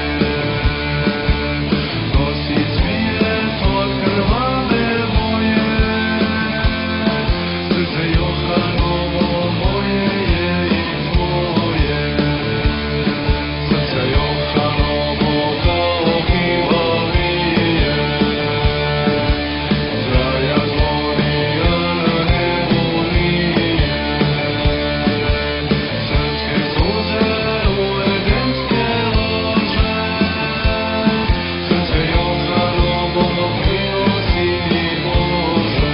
Nosi svijet od krvave boje, srce Johanovo moje je i tvoje. Srce Johanovo kao Himalije, iz raja zvonija na nebu nije. Srpske suze u edenske lože, srce Johanovo prinosi ti Bože.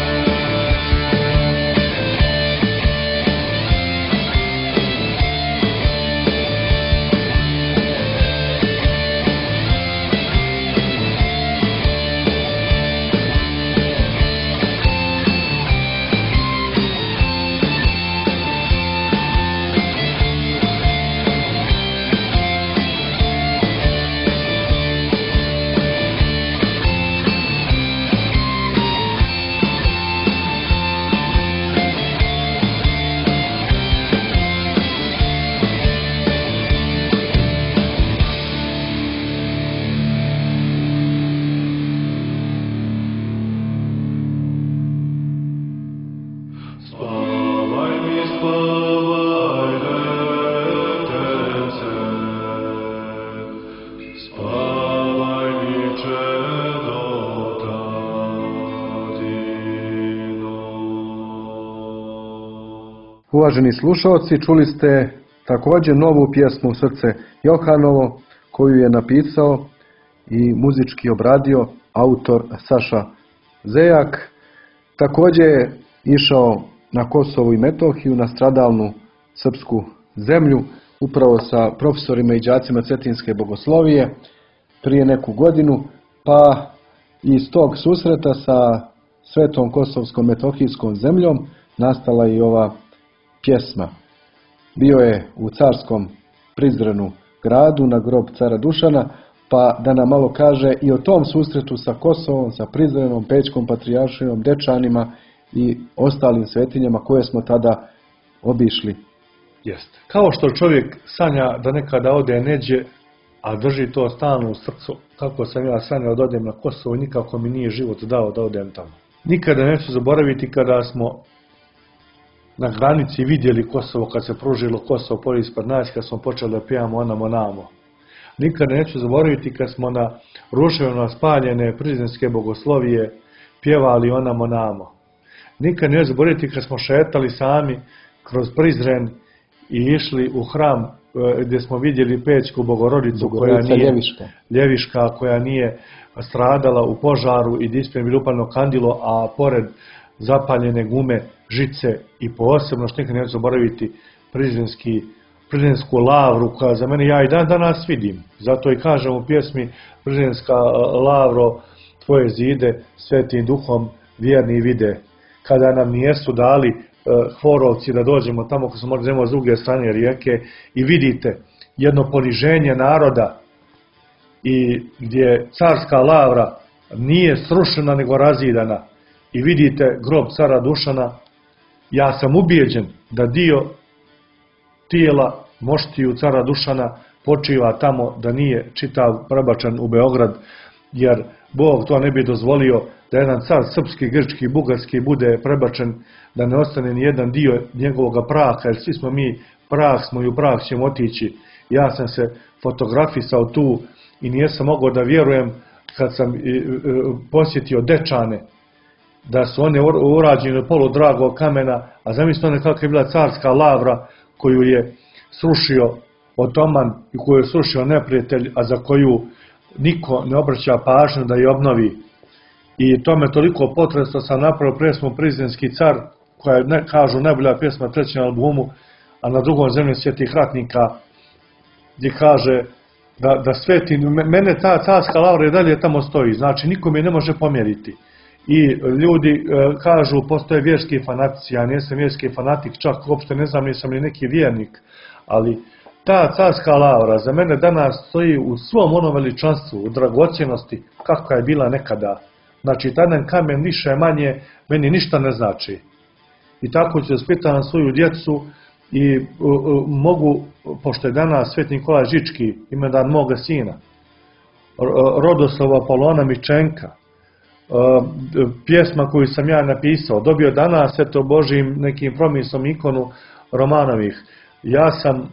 Spavaj mi, spavaj letence, spavaj mi čedo tadino. Uvaženi slušalci, čuli ste također novu pjesmu Srce Johanovo koju je napisao i muzički obradio autor Saša Zejak. Također je išao na Kosovo i Metohiju, na stradalnu srpsku zemlju, upravo sa profesorima i đacima Cetinske bogoslovije prije neku godinu, pa iz tog susreta sa Svetom Kosovskom Metohijskom zemljom nastala i ova pjesma. Bio je u carskom Prizrenu gradu na grob cara Dušana, pa da nam malo kaže i o tom susretu sa Kosovom, sa Prizrenom, Pećkom patrijaršijom, Dečanima i ostalim svetinjama koje smo tada obišli. Jeste. Kao što čovjek sanja da nekada ode neđe, a drži to stalno u srcu, kako sam ja sanjao da odem na Kosovo, nikako mi nije život dao da odem tamo. Nikada neću zaboraviti kada smo na granici vidjeli Kosovo, kad se pružilo Kosovo pored ispred nas, kad smo počeli da pijamo onamo namo. Nikada neću zaboraviti kad smo na ruševno spaljene prizrenske bogoslovije pjevali onamo namo. Nikada neću zaboraviti kad smo šetali sami kroz Prizren i išli u hram gdje smo vidjeli Pećku Bogorodicu koja nije Ljeviška, koja nije stradala u požaru i gdje ispred bili upalno kandilo, a pored zapaljene gume, žice i posebno što nikad neću zaboraviti Prizrensku lavru koja za mene ja i dan danas vidim. Zato i kažem u pjesmi Prizrenska lavro, tvoje zide svetim duhom vjerni vide. Kada nam nijesu dali Hvorovci da dođemo tamo ko smo možemo s druge strane rijeke i vidite jedno poniženje naroda i gdje carska lavra nije srušena nego razidana i vidite grob cara Dušana, ja sam ubijeđen da dio tijela moštiju cara Dušana počiva tamo, da nije čitav prebačen u Beograd, jer Bog to ne bi dozvolio da jedan car srpski, grčki, bugarski bude prebačen, da ne ostane ni jedan dio njegovog praha, jer svi smo mi prah smo i u prah ćemo otići. Ja sam se fotografisao tu i nijesam mogao da vjerujem kad sam posjetio Dečane, da su one urađene od poludragog kamena, a zamislite one kakva je bila carska lavra koju je srušio Otoman i koju je srušio neprijatelj, a za koju niko ne obraća pažnju da je obnovi. I to me toliko potreslo, sam napravio pjesmu Prizrenski car, koja je, kažu, najbolja pjesma na trećem albumu, a na drugom Zemlji svetih ratnika, gdje kaže da sveti, mene ta carska lavra i dalje tamo stoji, znači niko mi ne može pomjeriti. I ljudi kažu, postoje vjerski fanatici, ja nisam vjerski fanatik, čak uopšte ne znam, nisam ni neki vjernik, ali ta carska lavra za mene danas stoji u svom onom veličanstvu, u dragocjenosti, kakva je bila nekada. Znači, taj kamen više manje meni ništa ne znači. I tako ću spitam svoju djecu i mogu, pošto je danas Sveti Nikolaj Žički, imendan moga sina, Rodoslava Apolona Mičenka, pjesma koju sam ja napisao, dobio danas Sveto Božijim nekim promislom ikonu Romanovih. Ja sam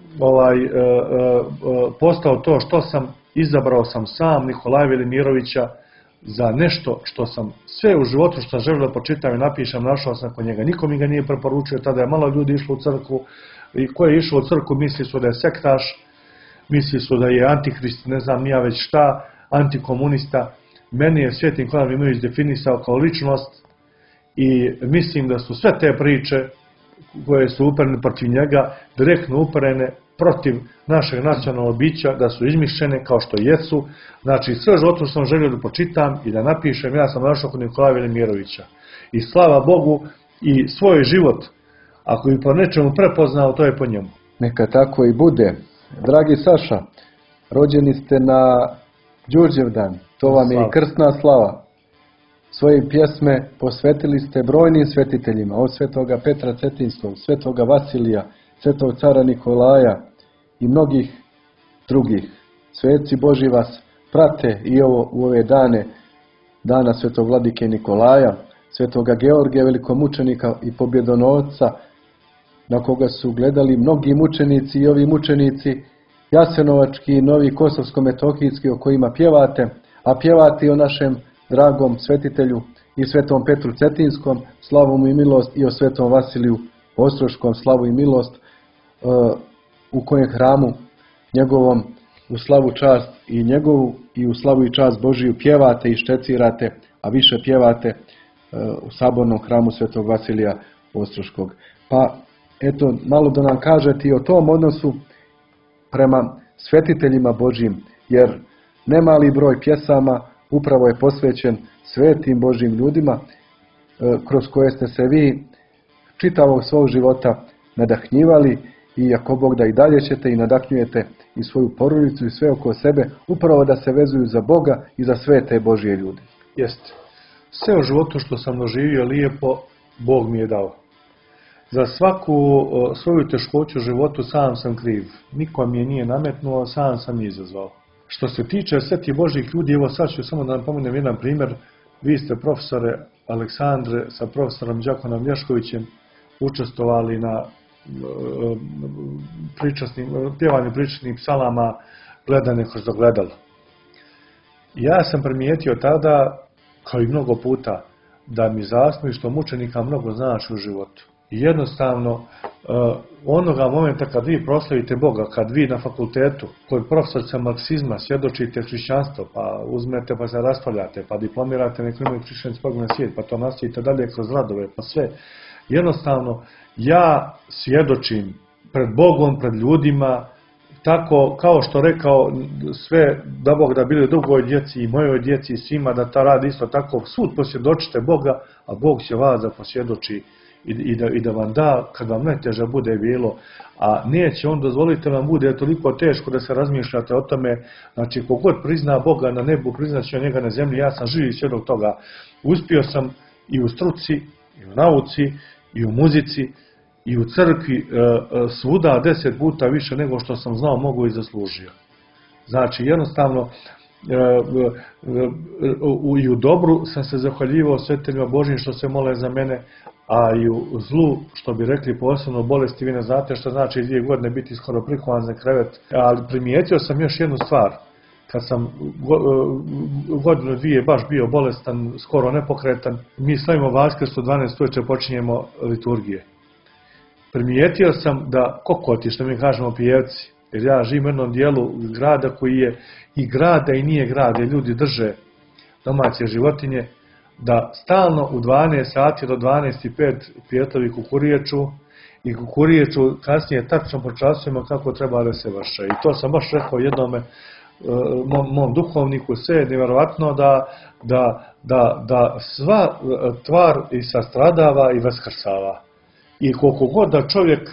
postao to što sam, izabrao sam sam Nikolaja Velimirovića za nešto što sam sve u životu što sam želio da počitam i napišem, našao sam kod njega. Niko mi ga nije preporučio, tada je malo ljudi išlo u crkvu i ko je išao u crkvu misli su da je sektaš, misli su da je antihrist, ne znam nija već šta, antikomunista. Meni je Sveti Nikolaj Velimirović definisao kao ličnost i mislim da su sve te priče koje su uperene protiv njega, direktno uperene protiv našeg nacionalnog bića, da su izmišljene kao što jesu. Znači, sve životu sam želio da počitam i da napišem, ja sam našao kod Nikolaja Velimirovića. I slava Bogu i svoj život, ako bi po nečemu prepoznao, to je po njemu. Neka tako i bude. Dragi Saša, rođeni ste na Đurđevdan, to vam je i krstna slava. Svoje pjesme posvetili ste brojnim svetiteljima, od svetoga Petra Cetinskog, svetoga Vasilija, svetog cara Nikolaja i mnogih drugih. Sveci Božji vas prate i u ove dane, dana svetog vladike Nikolaja, svetoga Georgija velikomučenika i pobjedonosca, na koga su gledali mnogi mučenici i ovi mučenici jasenovački, novi kosovsko-metohijski o kojima pjevate, a pjevate o našem dragom svetitelju i svetom Petru Cetinskom, slavu mu i milost, i o svetom Vasiliju Ostroškom, slavu i milost, u kojem hramu njegovom u slavu čast i njegovu i u slavu i čast Božiju pjevate i štecirate, a više pjevate u sabornom hramu svetog Vasilija Ostroškog. Pa eto, malo da nam kažete i o tom odnosu prema svetiteljima Božjim, jer nemali broj pjesama upravo je posvećen svetim Božjim ljudima kroz koje ste se vi čitavog svog života nadahnjivali i ako Bog da i dalje ćete i nadahnjujete i svoju porodicu i sve oko sebe, upravo da se vezuju za Boga i za sve te Božje ljude. Jeste. Sve u životu što sam doživio lijepo, Bog mi je dao. Za svaku svoju teškoću u životu sam sam kriv. Niko mi je nije nametnuo, sam sam izazvao. Što se tiče svetih Božjih ljudi, evo sad ću samo da vam pomenem jedan primjer. Vi ste, profesore Aleksandre, sa profesorom Đakonom Lješkovićem učestvovali na pjevanju pričasnih psalama gledane kroz ogledalo. Ja sam primijetio tada, kao i mnogo puta, da mi zastupništvo mučenika mnogo znači u životu. I jednostavno, onoga momenta kad vi proslavite Boga, kad vi na fakultetu, kod profesorca marksizma svjedočite hrišćanstvo, pa uzmete pa se raspravljate, pa diplomirate neko imaju hrišćanski pogled na svijet, pa to nastavite dalje kroz radove, pa sve. Jednostavno, ja svjedočim pred Bogom, pred ljudima, tako kao što rekao sve, da Bog da bili drugoj djeci i mojoj djeci i svima da ta radi isto tako, svud posvjedočite Boga, a Bog će vas da posvjedoči i da vam da kad vam najteže bude bilo, a neće on dozvoliti vam bude toliko teško da se razmišljate o tome. Znači, kogod prizna Boga na nebu, priznaće njega na zemlji. Ja sam živi svjedok toga. Uspio sam i u struci, i u nauci, i u muzici, i u crkvi, svuda 10 puta više nego što sam znao, mogu i zaslužio. Znači, jednostavno, i u dobru sam se zahvaljivao sveteljima Božjim što se mole za mene, a i u zlu, što bi rekli posebno bolesti, vi ne znate što znači 2 godine biti skoro prikovan za krevet. Ali primijetio sam još jednu stvar. Kad sam godinu 2 baš bio bolestan, skoro nepokretan, mi slavimo Vaskrs u 12 uveče, počinjemo liturgije. Primijetio sam da kokoti, što mi kažemo pijevci, jer ja živim u jednom dijelu grada koji je i grada i nije grada, ljudi drže domaće životinje, da stalno u 12 sati do 12:05 pijetovi kukuriječu i kukuriječu kasnije tačno po časovima kako treba da se vrše. I to sam baš rekao jednome mom duhovniku, sve je nevjerovatno da sva tvar i sastradava i vaskrsava. I koliko god da čovjek,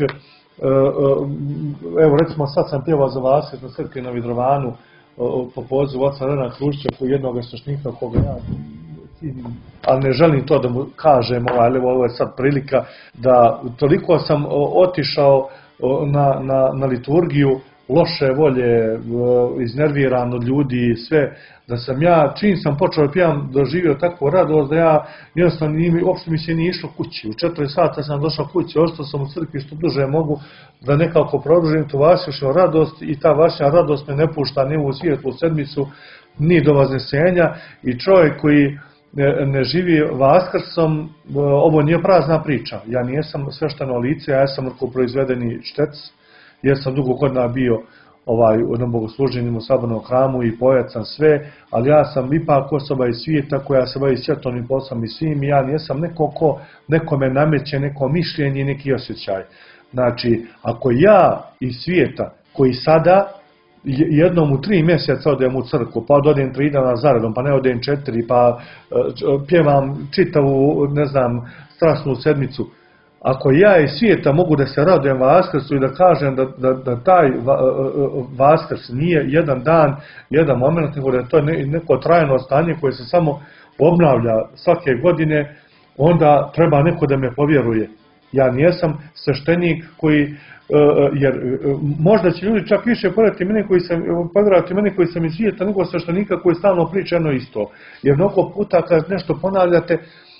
evo recimo sad sam pjevao za Vaskrs na crkvi na Vidrovanu po pozivu oca Rena Krušća, koji jednog sveštenika koga ja cijenim, ali ne želim to da mu kažem, ali ovo je sad prilika da toliko sam otišao na liturgiju loše volje, iznerviran od ljudi i sve, da sam ja, čim sam počeo pjevam, doživio takvu radost da ja jednostavno uopšte mi se nije išlo kući. U 4 sata sam došao kući, ostao sam u crkvi što duže mogu da nekako produžim tu vaskrsnu radost i ta vaša radost me ne pušta ni u svijetlu sedmicu, ni do vaznesenja i čovjek koji ne živi Vaskrsom, ovo nije prazna priča. Ja nijesam svešteno lice, ja sam proizvedeni čtec, jer sam dugo godina bio u jednom bogosluženju u sabornom hramu i poet sam sve, ali ja sam ipak osoba iz svijeta koja se bavi svjetovnim poslom i svim, i ja nijesam neko ko nekome nameće neko mišljenje i neki osjećaj. Znači, ako ja iz svijeta koji sada jednom u 3 mjeseca odem u crkvu, pa odem 3 dana zaredom, pa ne odem 4, pa pjevam čitavu, ne znam, strasnu sedmicu. Ako ja iz svijeta mogu da se radujem Vaskrsu i da kažem da taj Vaskrs nije jedan dan, jedan moment, nego da je to neko trajno stanje koje se samo obnavlja svake godine, onda treba neko da me povjeruje. Ja nijesam sveštenik koji, jer možda će ljudi čak više povjerovati meni koji sam iz svijeta nego sveštenika koji stalno priča jedno isto. Jer mnogo puta kad nešto ponavljate,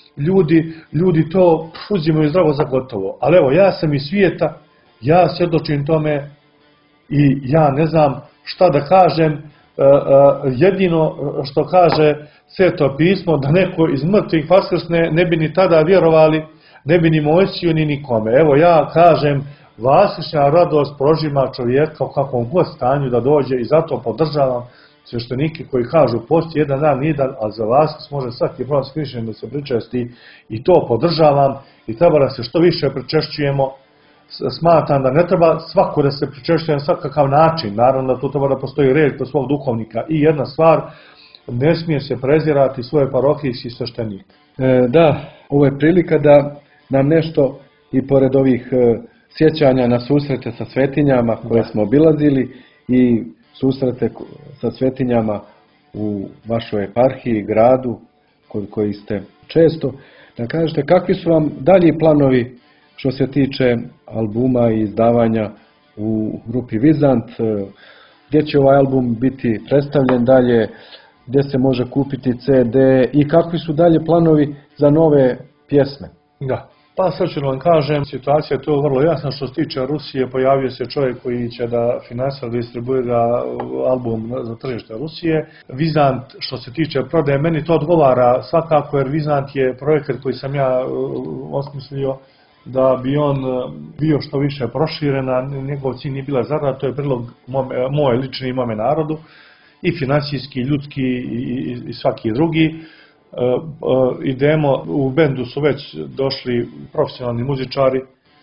ljudi to uzimaju zdravo za gotovo. Ali evo, ja sam iz svijeta, ja svjedočim tome i ja ne znam šta da kažem. Jedino što kaže Sveto pismo, da neko iz mrtvih vaskrsne, ne bi ni tada vjerovali, ne bi ni Mojsiju ni nikome. Evo ja kažem, vaskršnja radost prožima čovjeka u kakvom god stanju da dođe i zato podržavam sveštenike koji kažu posti jedan dan nidan, a za Vaskrs može svaki pravoslavni hrišćanin da se pričesti, i to podržavam i treba da se što više pričešćujemo. Smatram da ne treba svako da se pričešćuje na svakakav način, naravno da tu treba da postoji red kod svog duhovnika. I jedna stvar, ne smije se prezirati svoje parohijski sveštenik. Da, ovo je prilika da nam nešto i pored ovih sjećanja na susrete sa svetinjama koje smo obilazili i susrete sa svetinjama u vašoj eparhiji, gradu koji ste često. Da kažete kakvi su vam dalji planovi što se tiče albuma i izdavanja u grupi Vizant, gdje će ovaj album biti predstavljen dalje, gdje se može kupiti CD i kakvi su dalje planovi za nove pjesme? Da. Pa sad ću vam kažem, situacija je to vrlo jasna. Što se tiče Rusije, pojavio se čovjek koji će da finansira, distribuira album za tržište Rusije. Vizant, što se tiče prodaje, meni to odgovara svakako, jer Vizant je projekat koji sam ja osmislio da bi on bio što više proširen, a njegov cilj nije bila zarada, to je prilog moj lični i mome narodu, i financijski, ljudski i svaki drugi. Idemo, u bendu su već došli profesionalni muzičari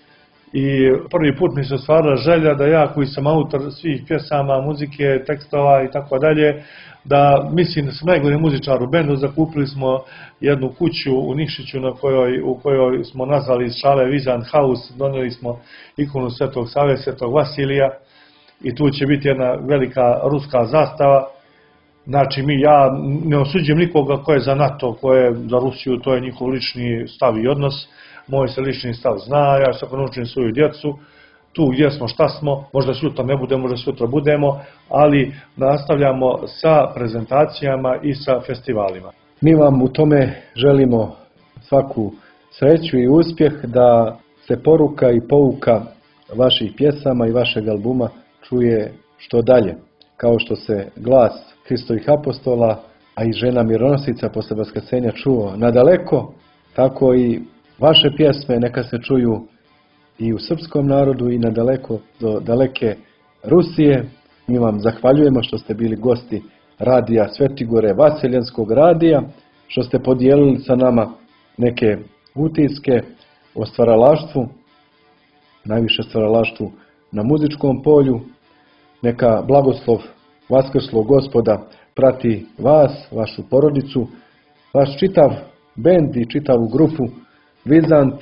i prvi put mi se ostvarila želja da ja, koji sam autor svih pjesama, muzike, tekstova i tako dalje, da mislim da sam najgori muzičar u bendu. Zakupili smo jednu kuću u Nikšiću u kojoj smo nazvali iz šale Vizant House, donijeli smo ikonu Svetog Save, Svetog Vasilija i tu će biti jedna velika ruska zastava. Znači, ja ne osuđujem nikoga ko je za NATO, ko je za Rusiju, to je njihov lični stav i odnos. Moj se lični stav zna, ja se naučim svoju djecu, tu gdje smo, šta smo, možda sutra ne budemo, možda sutra budemo, ali nastavljamo sa prezentacijama i sa festivalima. Mi vam u tome želimo svaku sreću i uspjeh, da se poruka i pouka vaših pjesama i vašeg albuma čuje što dalje, kao što se glas Hristovih apostola, a i žena mironosica posle vaskrsenja čuo nadaleko, tako i vaše pjesme neka se čuju i u srpskom narodu i nadaleko do daleke Rusije. Mi vam zahvaljujemo što ste bili gosti radija Svetigore, Vaseljenskog radija, što ste podijelili sa nama neke utiske o stvaralaštvu, najviše stvaralaštvu na muzičkom polju. Neka blagoslov Vaskrslog Gospoda prati vas, vašu porodicu, vaš čitav bend i čitavu grupu Vizant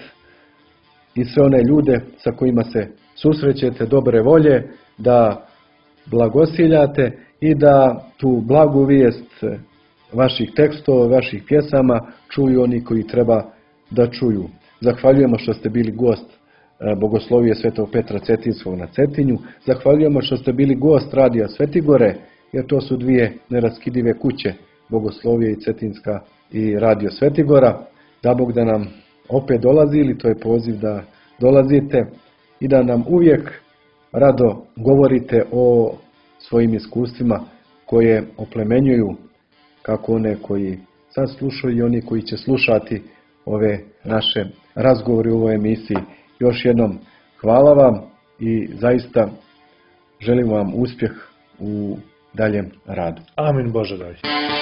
i sve one ljude sa kojima se susrećete dobre volje, da blagosiljate i da tu blagu vijest vaših tekstova, vaših pjesama čuju oni koji treba da čuju. Zahvaljujemo što ste bili gost Bogoslovije Svetog Petra Cetinskog na Cetinju. Zahvaljujemo što ste bili gost radija Svetigore, jer to su dvije neraskidive kuće, Bogoslovije i Cetinska i radio Svetigora. Da Bog da nam opet dolazili, to je poziv da dolazite i da nam uvijek rado govorite o svojim iskustvima koje oplemenjuju kako one koji sad slušaju i oni koji će slušati ove naše razgovore u ovoj emisiji. Još jednom hvala vam i zaista želim vam uspjeh u daljem radu. Amin Bože daj.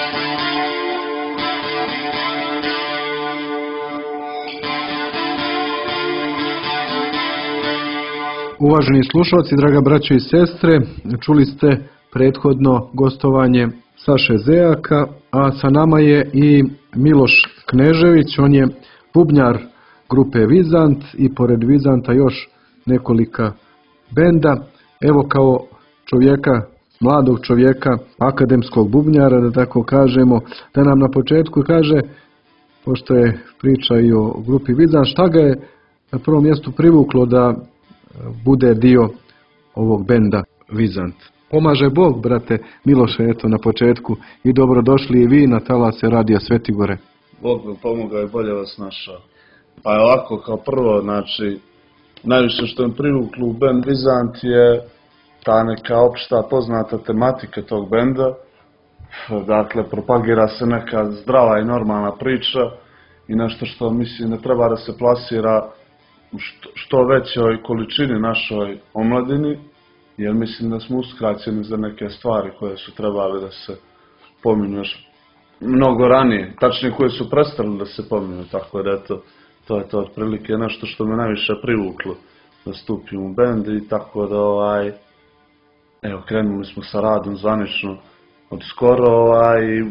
Uvaženi slušalci, draga braćo i sestre, čuli ste prethodno gostovanje Saše Zejaka, a sa nama je i Miloš Knežević, on je bubnjar grupe Vizant i pored Vizanta još nekolika benda. Evo, kao čovjeka, mladog čovjeka, akademskog bubnjara, da tako kažemo, da nam na početku kaže, pošto je priča i o grupi Vizant, šta ga je na prvom mjestu privuklo da bude dio ovog benda Vizant. Pomaže Bog, brate Miloše, eto na početku, i dobrodošli i vi na talase radija Svetigore. Bog mi pomogao i bolje vas našao. Pa je ovako, kao prvo, znači, najviše što je privuklo u bend Vizant je ta neka opšta poznata tematika tog benda. Dakle, propagira se neka zdrava i normalna priča i nešto što mislim ne treba da se plasira u što većoj količini našoj omladini, jer mislim da smo uskraćeni za neke stvari koje su trebali da se pominju još mnogo ranije, tačnije koje su prestali da se pominju, tako da eto, to je to otprilike nešto što me najviše privuklo da stupim u bend i tako da evo, krenuli smo sa radom zvanično od skoro i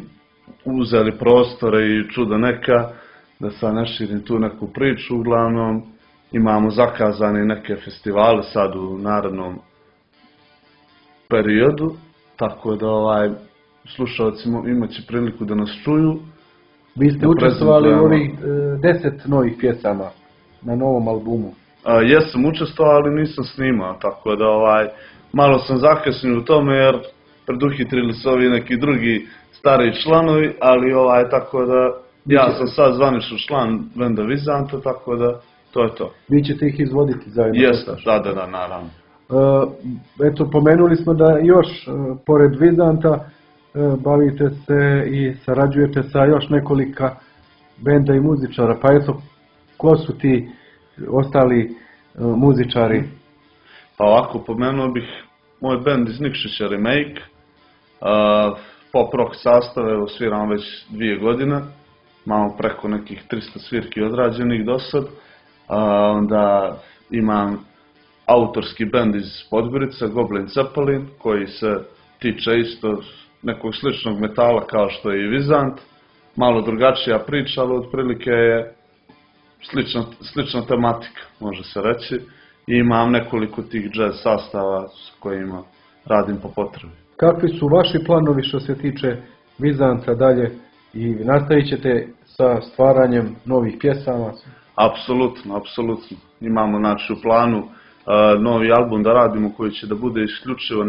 uzeli prostore i čuda neka, da sad ne širim tu neku priču, uglavnom imamo zakazane neke festivale sad u narednom periodu, tako da slušalci imat će priliku da nas čuju. Vi ste učestvovali u ovih 10 novih pjesama na novom albumu. Jesam učestvovao, ali nisam snimao, tako da malo sam zakasnio u tome jer preduhitrili su ovi neki drugi stariji članovi, ali tako da ja sam sad zvanično član benda Vizanta, tako da to je to. Vi ćete ih izvoditi zajedno? Jeste, da, naravno. Eto, pomenuli smo da još, pored Vizanta, bavite se i sarađujete sa još nekolika benda i muzičara, pa eto, ko su ti ostali muzičari? Pa ovako, pomenuo bih moj bend iz Nikšića, Remake, pop rock sastave, evo sviramo već 2 godine, imamo preko nekih 300 svirki odrađenih do sad, onda imam autorski bend iz Podgorice, Goblin Zeppelin, koji se tiče isto nekog sličnog metala kao što je i Vizant, malo drugačija priča, ali otprilike je slična tematika, može se reći. I imam nekoliko tih jazz sastava s kojima radim po potrebi. Kakvi su vaši planovi što se tiče Vizanta dalje i nastavit ćete sa stvaranjem novih pjesama? Apsolutno. Imamo u planu novi album da radimo koji će da bude isključivo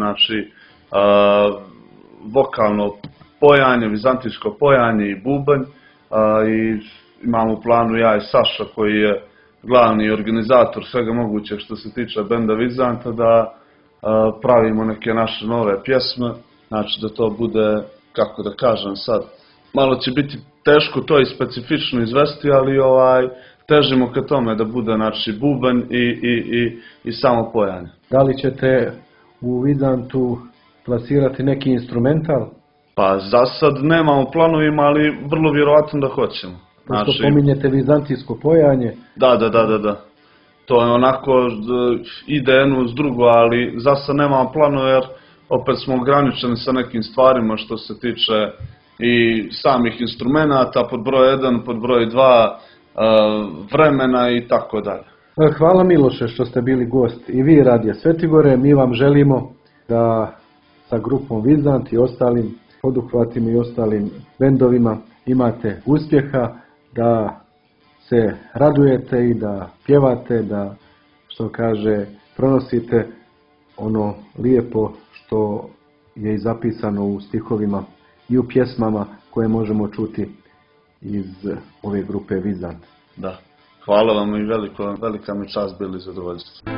vokalno pojanje, vizantijsko pojanje i bubanj. I imamo u planu ja i Saša koji je glavni organizator svega mogućeg što se tiče benda Vizanta, da pravimo neke naše nove pjesme, da to bude, kako da kažem sad, malo će biti teško to i specifično izvesti, ali težimo ka tome da bude bubanj i samo pojanje. Da li ćete u Vizantu plasirati neki instrumental? Pa za sad nemamo planovima, ali vrlo vjerovatno da hoćemo. Pošto pominjete vizantijsko pojanje? Da. To je onako, ide jedno uz drugo, ali za sad nemamo planove jer opet smo ograničeni sa nekim stvarima što se tiče i samih instrumenata, pod broj 1, pod broj 2, vremena i tako dalje. Hvala Miloše što ste bili gost i vi Radija Svetigore. Mi vam želimo da sa grupom Vizant i ostalim poduhvatima i ostalim bendovima imate uspjeha, da se radujete i da pjevate, da, što kaže, pronosite ono lijepo što je i zapisano u stihovima i u pjesmama koje možemo čuti iz ove grupe Vizant. Da, hvala vam i velika mi čast, bili zadovoljstvo.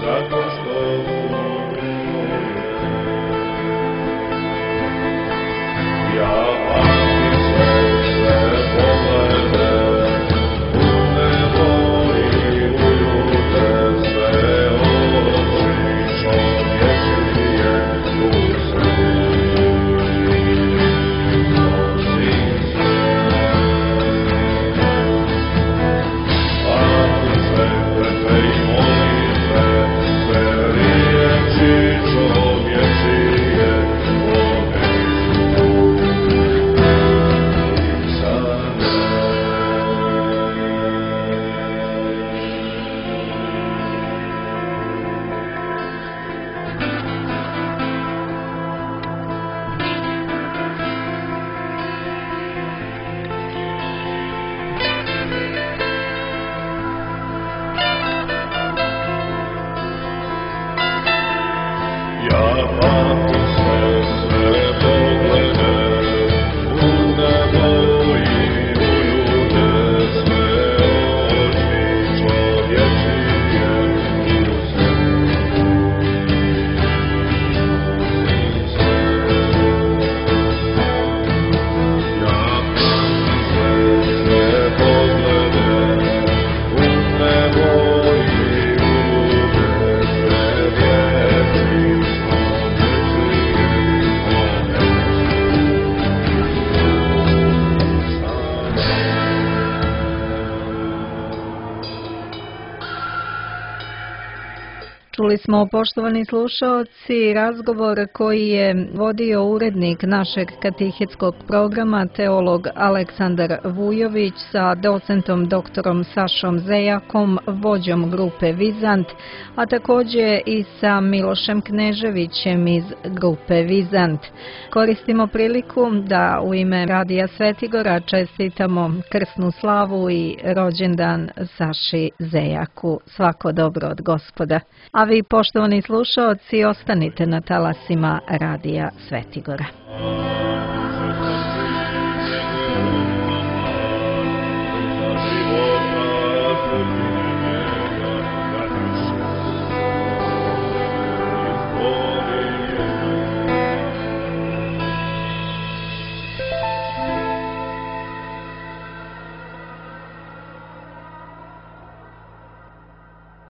zato što ja pamtim sve poglede u nebo i u ljude, sve oči čovječije u sebi. Nosim pamtim sve kletve i molitve, sve riječi čovječije o meni su ja pamtim sve poglede u nebo i u ljude, sve oči čovječije u sebi. Nosim ja pamtim sve poglede u nebo i u ljude, sve riječi Čuli smo, poštovani slušaoci, razgovor koji je vodio urednik našeg katehetskog programa, teolog Aleksandar Vujović, sa docentom doktorom Sašom Zejakom, vođom grupe Vizant, a također i sa Milošem Kneževićem iz grupe Vizant. Koristimo priliku da u ime Radija Svetigora čestitamo krsnu slavu i rođendan Saši Zejaku. Svako dobro od Gospoda. A vi, poštovani slušaoci, ostanite na talasima Radija Svetigora. Thank you.